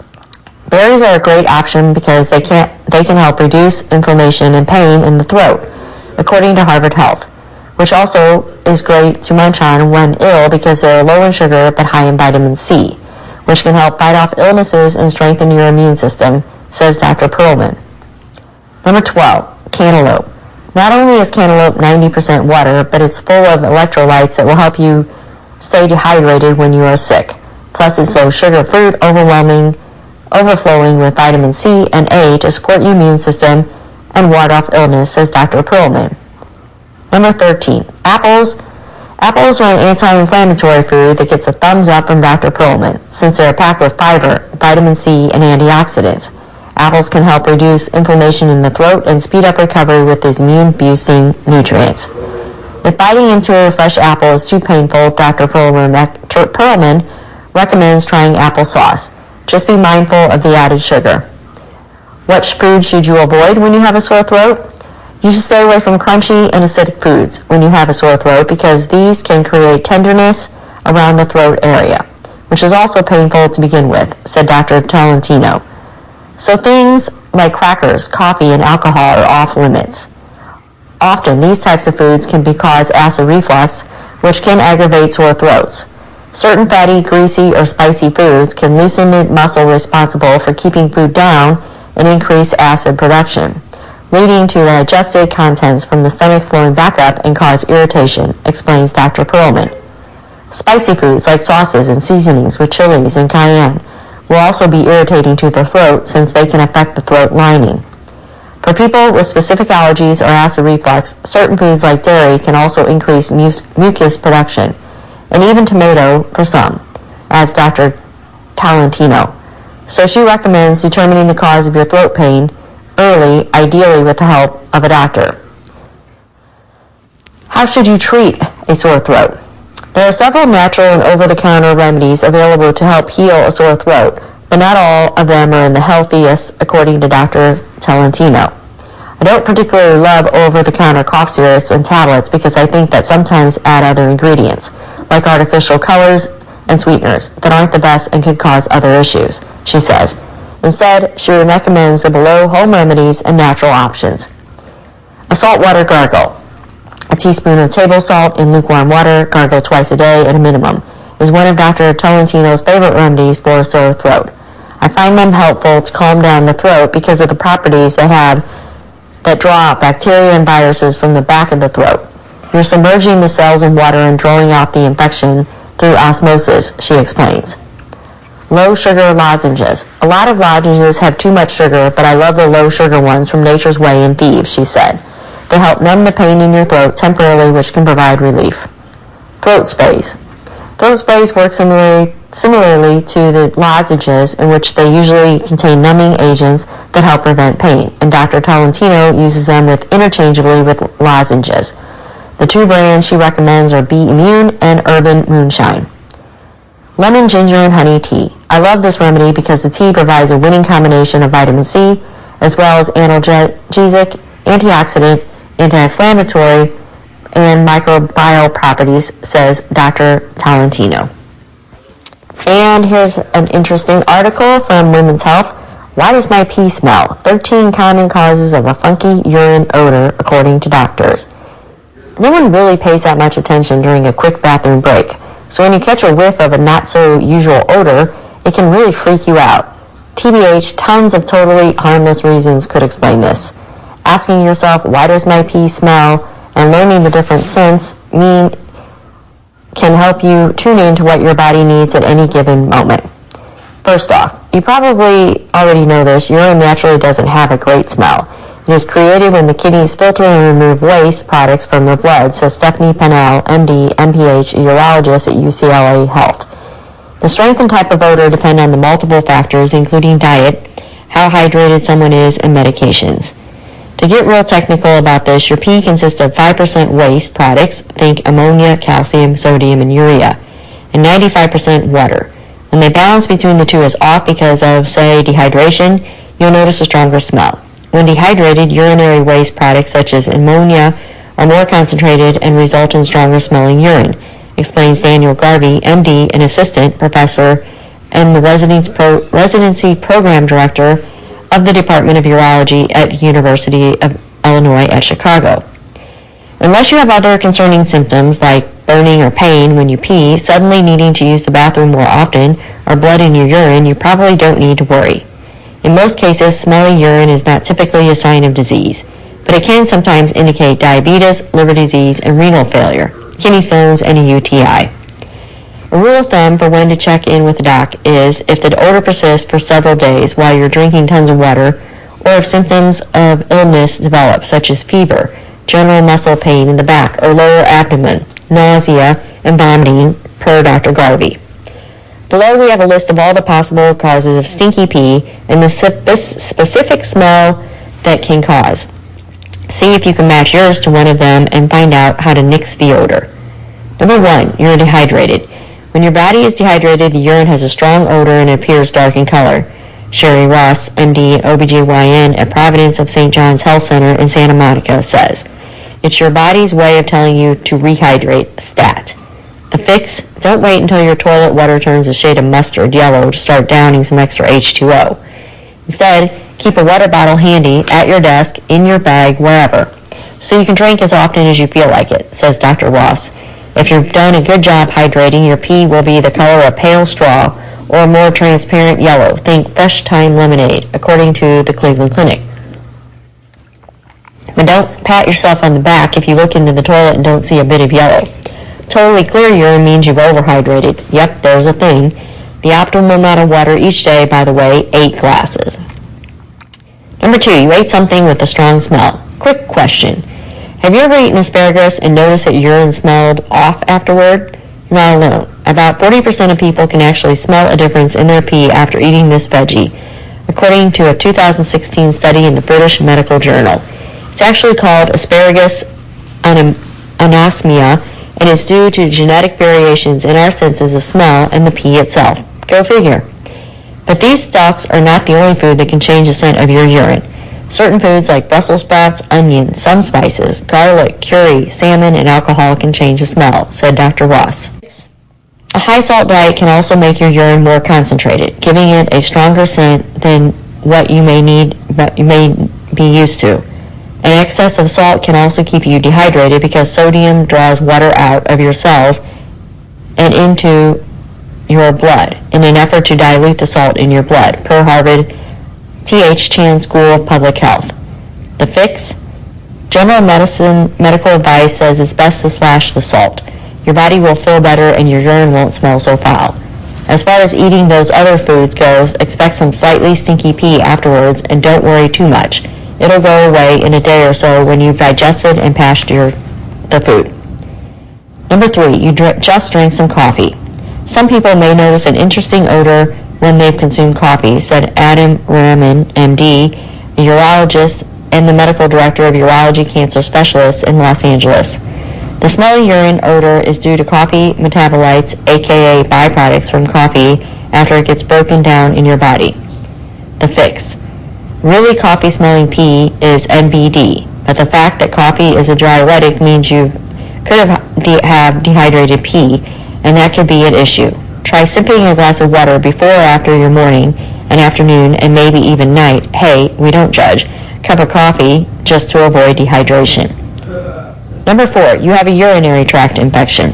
Berries are a great option because they can they can help reduce inflammation and pain in the throat, according to Harvard Health, which also is great to munch on when ill because they are low in sugar but high in vitamin C, which can help fight off illnesses and strengthen your immune system, says Doctor Perlman. Number twelve, cantaloupe. Not only is cantaloupe ninety percent water, but it's full of electrolytes that will help you stay dehydrated when you are sick. Plus, it's low sugar fruit, overwhelming, overflowing with vitamin C and A to support your immune system and ward off illness, says Doctor Perlman. Number thirteen, apples. Apples are an anti-inflammatory food that gets a thumbs up from Doctor Perlman, since they're packed with fiber, vitamin C, and antioxidants. Apples can help reduce inflammation in the throat and speed up recovery with these immune-boosting nutrients. If biting into a fresh apple is too painful, Doctor Perlman recommends trying applesauce. Just be mindful of the added sugar. What food should you avoid when you have a sore throat? You should stay away from crunchy and acidic foods when you have a sore throat because these can create tenderness around the throat area, which is also painful to begin with, said Doctor Talentino. So things like crackers, coffee, and alcohol are off limits. Often, these types of foods can be cause acid reflux, which can aggravate sore throats. Certain fatty, greasy, or spicy foods can loosen the muscle responsible for keeping food down and increase acid production, leading to digested contents from the stomach flowing back up and cause irritation, explains Doctor Perlman. Spicy foods like sauces and seasonings with chilies and cayenne will also be irritating to the throat since they can affect the throat lining. For people with specific allergies or acid reflux, certain foods like dairy can also increase mu- mucus production, and even tomato for some, adds Doctor Talentino. So she recommends determining the cause of your throat pain early, ideally with the help of a doctor. How should you treat a sore throat? There are several natural and over-the-counter remedies available to help heal a sore throat, but not all of them are in the healthiest, according to Doctor Talentino. I don't particularly love over-the-counter cough syrups and tablets because I think that sometimes add other ingredients, like artificial colors and sweeteners that aren't the best and could cause other issues, she says. Instead, she recommends the below home remedies and natural options. A saltwater gargle. A teaspoon of table salt in lukewarm water, gargle twice a day at a minimum, is one of Doctor Tolentino's favorite remedies for a sore throat. I find them helpful to calm down the throat because of the properties they have that draw out bacteria and viruses from the back of the throat. You're submerging the cells in water and drawing out the infection through osmosis, she explains. Low sugar lozenges. A lot of lozenges have too much sugar, but I love the low sugar ones from Nature's Way in Thieves, she said. They help numb the pain in your throat temporarily, which can provide relief. Throat sprays. Throat sprays work similarly, similarly to the lozenges, in which they usually contain numbing agents that help prevent pain, and Doctor Tolentino uses them with interchangeably with lozenges. The two brands she recommends are Be Immune and Urban Moonshine. Lemon, ginger, and honey tea. I love this remedy because the tea provides a winning combination of vitamin C, as well as analgesic, antioxidant, anti-inflammatory, and microbial properties, says Doctor Tolentino. And here's an interesting article from Women's Health. Why does my pee smell? thirteen common causes of a funky urine odor, according to doctors. No one really pays that much attention during a quick bathroom break, so when you catch a whiff of a not-so-usual odor, it can really freak you out. T B H, tons of totally harmless reasons could explain this. Asking yourself, why does my pee smell, and learning the different scents mean can help you tune in to what your body needs at any given moment. First off, you probably already know this, urine naturally doesn't have a great smell. It is created when the kidneys filter and remove waste products from the blood, says Stephanie Pennell, M D, M P H, a urologist at U C L A Health. The strength and type of odor depend on the multiple factors, including diet, how hydrated someone is, and medications. To get real technical about this, your pee consists of five percent waste products, think ammonia, calcium, sodium, and urea, and ninety-five percent water. When the balance between the two is off because of, say, dehydration, you'll notice a stronger smell. When dehydrated, urinary waste products such as ammonia are more concentrated and result in stronger smelling urine, explains Daniel Garvey, M D, an assistant professor and the residency, pro- residency program director of the Department of Urology at the University of Illinois at Chicago. Unless you have other concerning symptoms like burning or pain when you pee, suddenly needing to use the bathroom more often, or blood in your urine, you probably don't need to worry. In most cases, smelly urine is not typically a sign of disease, but it can sometimes indicate diabetes, liver disease, and renal failure, kidney stones, and a U T I. A rule of thumb for when to check in with the doc is if the odor persists for several days while you're drinking tons of water, or if symptoms of illness develop, such as fever, general muscle pain in the back or lower abdomen, nausea, and vomiting, per Doctor Garvey. Below we have a list of all the possible causes of stinky pee and the specific smell that can cause. See if you can match yours to one of them and find out how to nix the odor. Number one, you're dehydrated. When your body is dehydrated, the urine has a strong odor and appears dark in color. Sherry Ross, M D, O B G Y N at Providence of Saint John's Health Center in Santa Monica, says, it's your body's way of telling you to rehydrate, stat. The fix, don't wait until your toilet water turns a shade of mustard yellow to start downing some extra H two O. Instead, keep a water bottle handy at your desk, in your bag, wherever, so you can drink as often as you feel like it, says Doctor Ross. If you've done a good job hydrating, your pee will be the color of pale straw or a more transparent yellow. Think Fresh Time lemonade, according to the Cleveland Clinic. But don't pat yourself on the back if you look into the toilet and don't see a bit of yellow. Totally clear urine means you've overhydrated. Yep, there's a thing. The optimal amount of water each day, by the way, eight glasses. Number two, you ate something with a strong smell. Quick question. Have you ever eaten asparagus and noticed that urine smelled off afterward? You're not alone. About forty percent of people can actually smell a difference in their pee after eating this veggie, according to a two thousand sixteen study in the British Medical Journal. It's actually called asparagus anosmia and is due to genetic variations in our senses of smell and the pee itself. Go figure. But these stalks are not the only food that can change the scent of your urine. Certain foods like Brussels sprouts, onions, some spices, garlic, curry, salmon, and alcohol can change the smell, said Doctor Ross. A high-salt diet can also make your urine more concentrated, giving it a stronger scent than what you may need, what you may be used to. An excess of salt can also keep you dehydrated because sodium draws water out of your cells and into your blood in an effort to dilute the salt in your blood, per Harvard T H Chan School of Public Health. The fix? General medicine medical advice says it's best to slash the salt. Your body will feel better and your urine won't smell so foul. As far as eating those other foods goes, expect some slightly stinky pee afterwards and don't worry too much. It'll go away in a day or so when you've digested and passed your, the food. Number three, you dr- just drink some coffee. Some people may notice an interesting odor when they've consumed coffee, said Adam Rahman, M D, a urologist and the medical director of urology cancer specialists in Los Angeles. The smelly urine odor is due to coffee metabolites, aka byproducts from coffee, after it gets broken down in your body. The fix. Really coffee-smelling pee is N B D, but the fact that coffee is a diuretic means you could have, de- have dehydrated pee, and that could be an issue. Try sipping a glass of water before or after your morning and afternoon and maybe even night, hey, we don't judge, cup of coffee just to avoid dehydration. Number four, you have a urinary tract infection.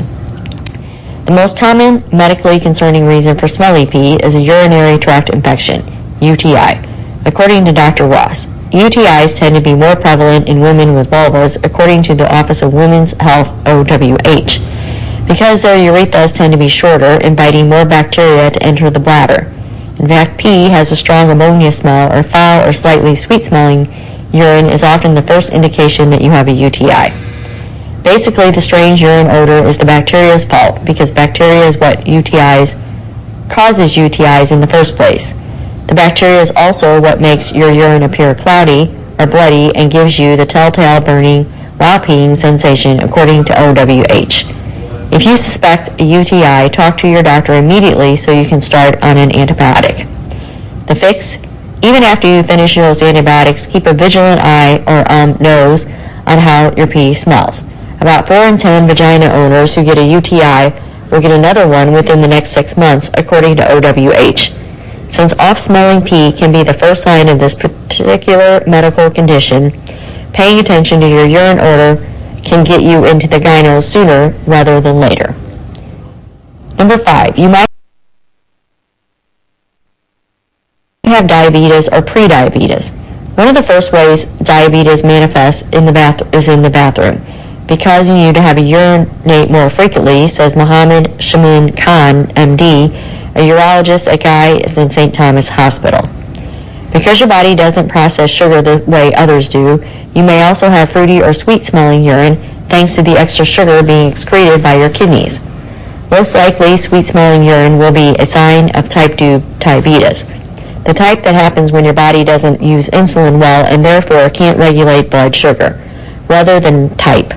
The most common medically concerning reason for smelly pee is a urinary tract infection, U T I. According to Doctor Ross, U T Is tend to be more prevalent in women with vulvas, according to the Office of Women's Health, O W H, because their urethras tend to be shorter, inviting more bacteria to enter the bladder. In fact, pee has a strong ammonia smell, or foul or slightly sweet-smelling urine is often the first indication that you have a U T I. Basically, the strange urine odor is the bacteria's fault, because bacteria is what U T Is causes U T Is in the first place. The bacteria is also what makes your urine appear cloudy or bloody and gives you the telltale burning while peeing sensation, according to O W H. If you suspect a U T I, talk to your doctor immediately so you can start on an antibiotic. The fix? Even after you finish those antibiotics, keep a vigilant eye or um, nose on how your pee smells. About four in ten vagina owners who get a U T I will get another one within the next six months, according to O W H. Since off-smelling pee can be the first sign of this particular medical condition, paying attention to your urine odor can get you into the gyno sooner rather than later. Number five, you might have diabetes or pre-diabetes. One of the first ways diabetes manifests in the bath is in the bathroom. Because you need to have a urinate more frequently, says Mohammed Shamin Khan, M D, a urologist at Guy's in Saint Thomas Hospital. Because your body doesn't process sugar the way others do, you may also have fruity or sweet-smelling urine thanks to the extra sugar being excreted by your kidneys. Most likely, sweet-smelling urine will be a sign of type two diabetes, the type that happens when your body doesn't use insulin well and therefore can't regulate blood sugar, rather than type.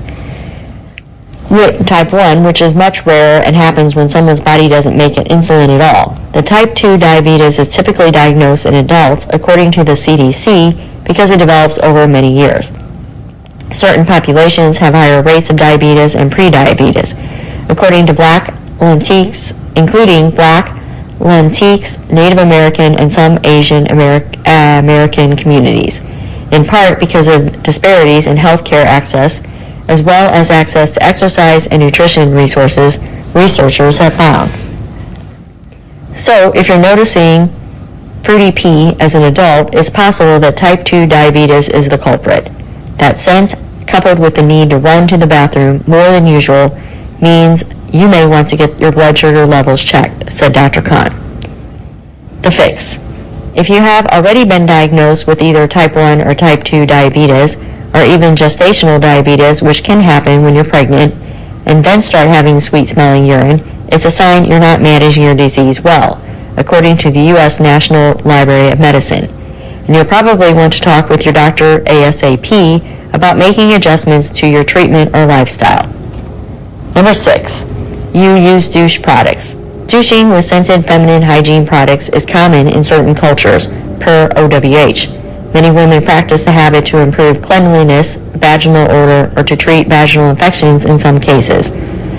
Type one, which is much rarer and happens when someone's body doesn't make insulin at all. The type two diabetes is typically diagnosed in adults, according to the C D C, because it develops over many years. Certain populations have higher rates of diabetes and prediabetes, according to Black Latinx, including Black, Latinx, Native American, and some Asian Ameri- uh, American communities, in part because of disparities in healthcare access, as well as access to exercise and nutrition resources, researchers have found. So, if you're noticing fruity pee as an adult, it's possible that type two diabetes is the culprit. That scent, coupled with the need to run to the bathroom more than usual, means you may want to get your blood sugar levels checked, said Doctor Khan. The fix. If you have already been diagnosed with either type one or type two diabetes, or even gestational diabetes, which can happen when you're pregnant, and then start having sweet-smelling urine, it's a sign you're not managing your disease well, according to the U S National Library of Medicine. And you'll probably want to talk with your doctor ASAP about making adjustments to your treatment or lifestyle. Number six, you use douche products. Douching with scented feminine hygiene products is common in certain cultures, per O W H. Many women practice the habit to improve cleanliness, vaginal odor, or to treat vaginal infections in some cases.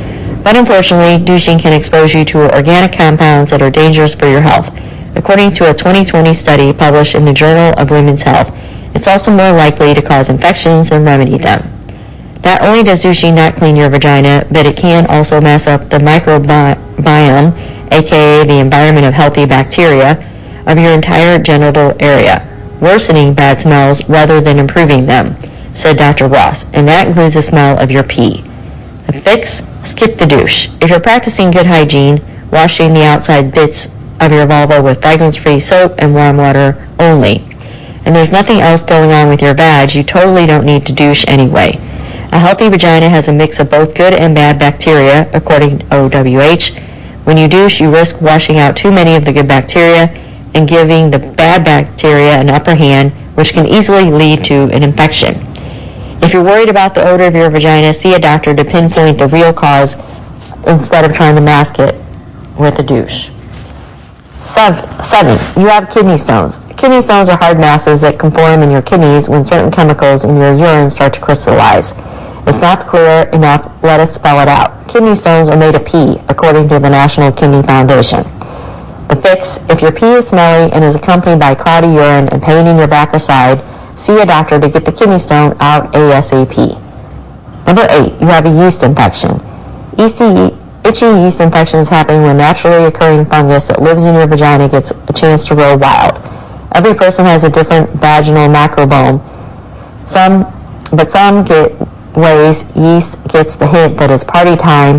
But unfortunately, douching can expose you to organic compounds that are dangerous for your health. According to a twenty twenty study published in the Journal of Women's Health, it's also more likely to cause infections than remedy them. Not only does douching not clean your vagina, but it can also mess up the microbiome, aka the environment of healthy bacteria, of your entire genital area, worsening bad smells rather than improving them, said Doctor Ross, and that includes the smell of your pee. The fix? Skip the douche. If you're practicing good hygiene, washing the outside bits of your vulva with fragrance-free soap and warm water only, and there's nothing else going on with your vag, you totally don't need to douche anyway. A healthy vagina has a mix of both good and bad bacteria, according to O W H. When you douche, you risk washing out too many of the good bacteria and giving the bad bacteria an upper hand, which can easily lead to an infection. If you're worried about the odor of your vagina, see a doctor to pinpoint the real cause instead of trying to mask it with a douche. Seven, you have kidney stones. Kidney stones are hard masses that can form in your kidneys when certain chemicals in your urine start to crystallize. It's not clear enough, let us spell it out. Kidney stones are made of pee, according to the National Kidney Foundation. The fix, if your pee is smelly and is accompanied by cloudy urine and pain in your back or side, see a doctor to get the kidney stone out ASAP. Number eight, you have a yeast infection. E C E, itchy yeast infections happen when naturally occurring fungus that lives in your vagina gets a chance to grow wild. Every person has a different vaginal microbiome. Some, but some get ways yeast gets the hint that it's party time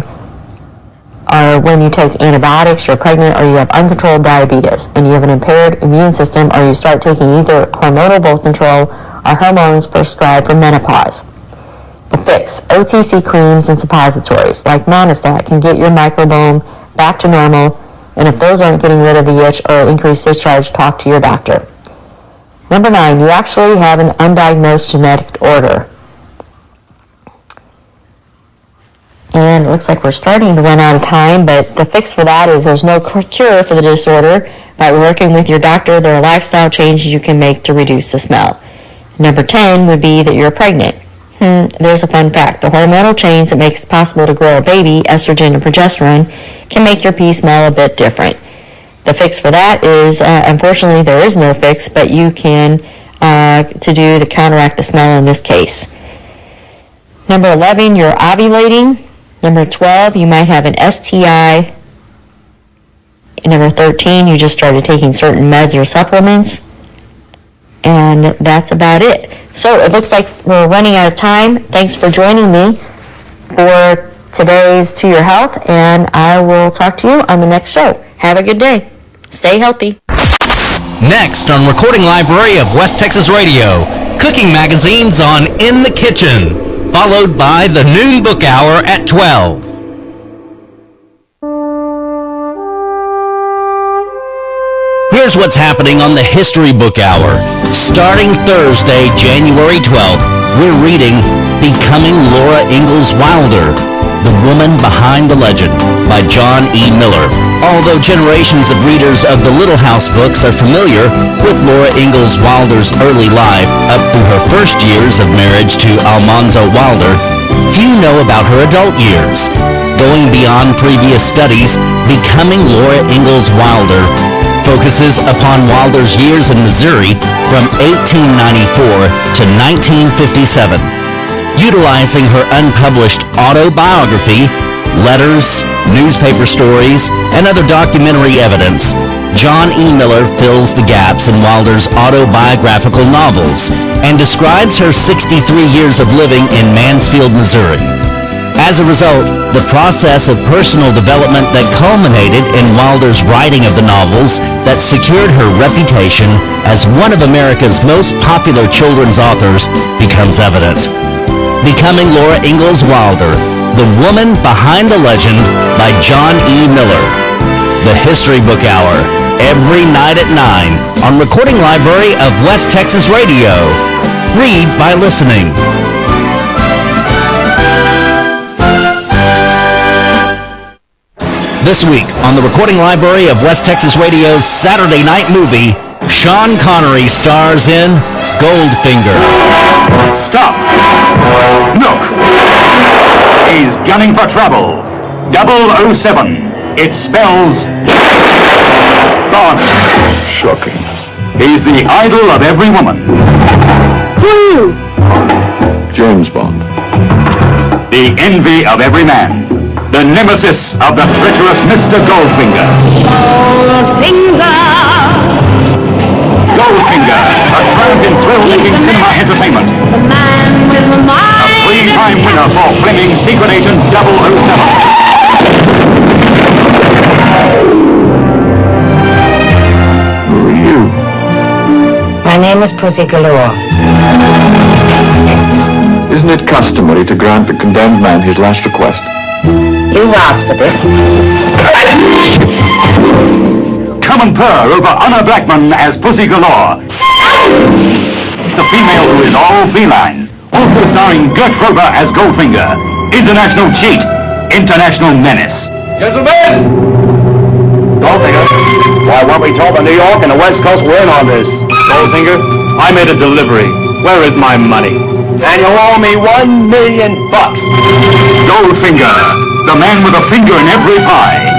are when you take antibiotics, you're pregnant, or you have uncontrolled diabetes, and you have an impaired immune system, or you start taking either hormonal birth control or hormones prescribed for menopause. The fix, O T C creams and suppositories like Monistat can get your microbiome back to normal, and if those aren't getting rid of the itch or increased discharge, talk to your doctor. Number nine, you actually have an undiagnosed genetic disorder. And it looks like we're starting to run out of time, but the fix for that is there's no cure for the disorder. By working with your doctor, there are lifestyle changes you can make to reduce the smell. Number ten would be that you're pregnant. Hmm, there's a fun fact. The hormonal change that makes it possible to grow a baby, estrogen and progesterone, can make your pee smell a bit different. The fix for that is, uh, unfortunately, there is no fix, but you can uh, to do to counteract the smell in this case. Number eleven, you're ovulating. Number twelve, you might have an S T I. Number thirteen, you just started taking certain meds or supplements. And that's about it. So it looks like we're running out of time. Thanks for joining me for today's To Your Health, and I will talk to you on the next show. Have a good day. Stay healthy. Next on Recording Library of West Texas Radio, cooking magazines on In the Kitchen, followed by the Noon Book Hour at twelve. Here's what's happening on the History Book Hour. Starting Thursday, January twelfth, we're reading Becoming Laura Ingalls Wilder, The Woman Behind the Legend by John E. Miller. Although generations of readers of the Little House books are familiar with Laura Ingalls Wilder's early life up through her first years of marriage to Almanzo Wilder, few know about her adult years. Going beyond previous studies, Becoming Laura Ingalls Wilder focuses upon Wilder's years in Missouri from eighteen ninety-four to nineteen fifty-seven. Utilizing her unpublished autobiography, letters, newspaper stories, and other documentary evidence, John E. Miller fills the gaps in Wilder's autobiographical novels and describes her sixty-three years of living in Mansfield, Missouri. As a result, the process of personal development that culminated in Wilder's writing of the novels that secured her reputation as one of America's most popular children's authors becomes evident. Becoming Laura Ingalls Wilder, The Woman Behind the Legend by John E. Miller. The History Book Hour, every night at nine on Recording Library of West Texas Radio. Read by listening. This week on the Recording Library of West Texas Radio's Saturday Night Movie, Sean Connery stars in Goldfinger. Stop! Look! He's gunning for trouble. double oh seven. It spells God. Shocking. He's the idol of every woman. Who are you? James Bond. The envy of every man. The nemesis of the treacherous Mister Goldfinger. Goldfinger. Goldfinger, a triumph in thrill-making cinema entertainment. The man with the A mind. three-time winner for Fleming's Secret Agent double oh seven. Who are you? My name is Pussy Galore. Isn't it customary to grant the condemned man his last request? You've asked for this. Come and purr over Honor Blackman as Pussy Galore. The female who is all feline. Also starring Gert Grover as Goldfinger. International cheat. International menace. Gentlemen! Goldfinger. Why, weren't we told that New York and the West Coast were in on this? Goldfinger, I made a delivery. Where is my money? And you owe me one million bucks. Goldfinger, the man with a finger in every pie.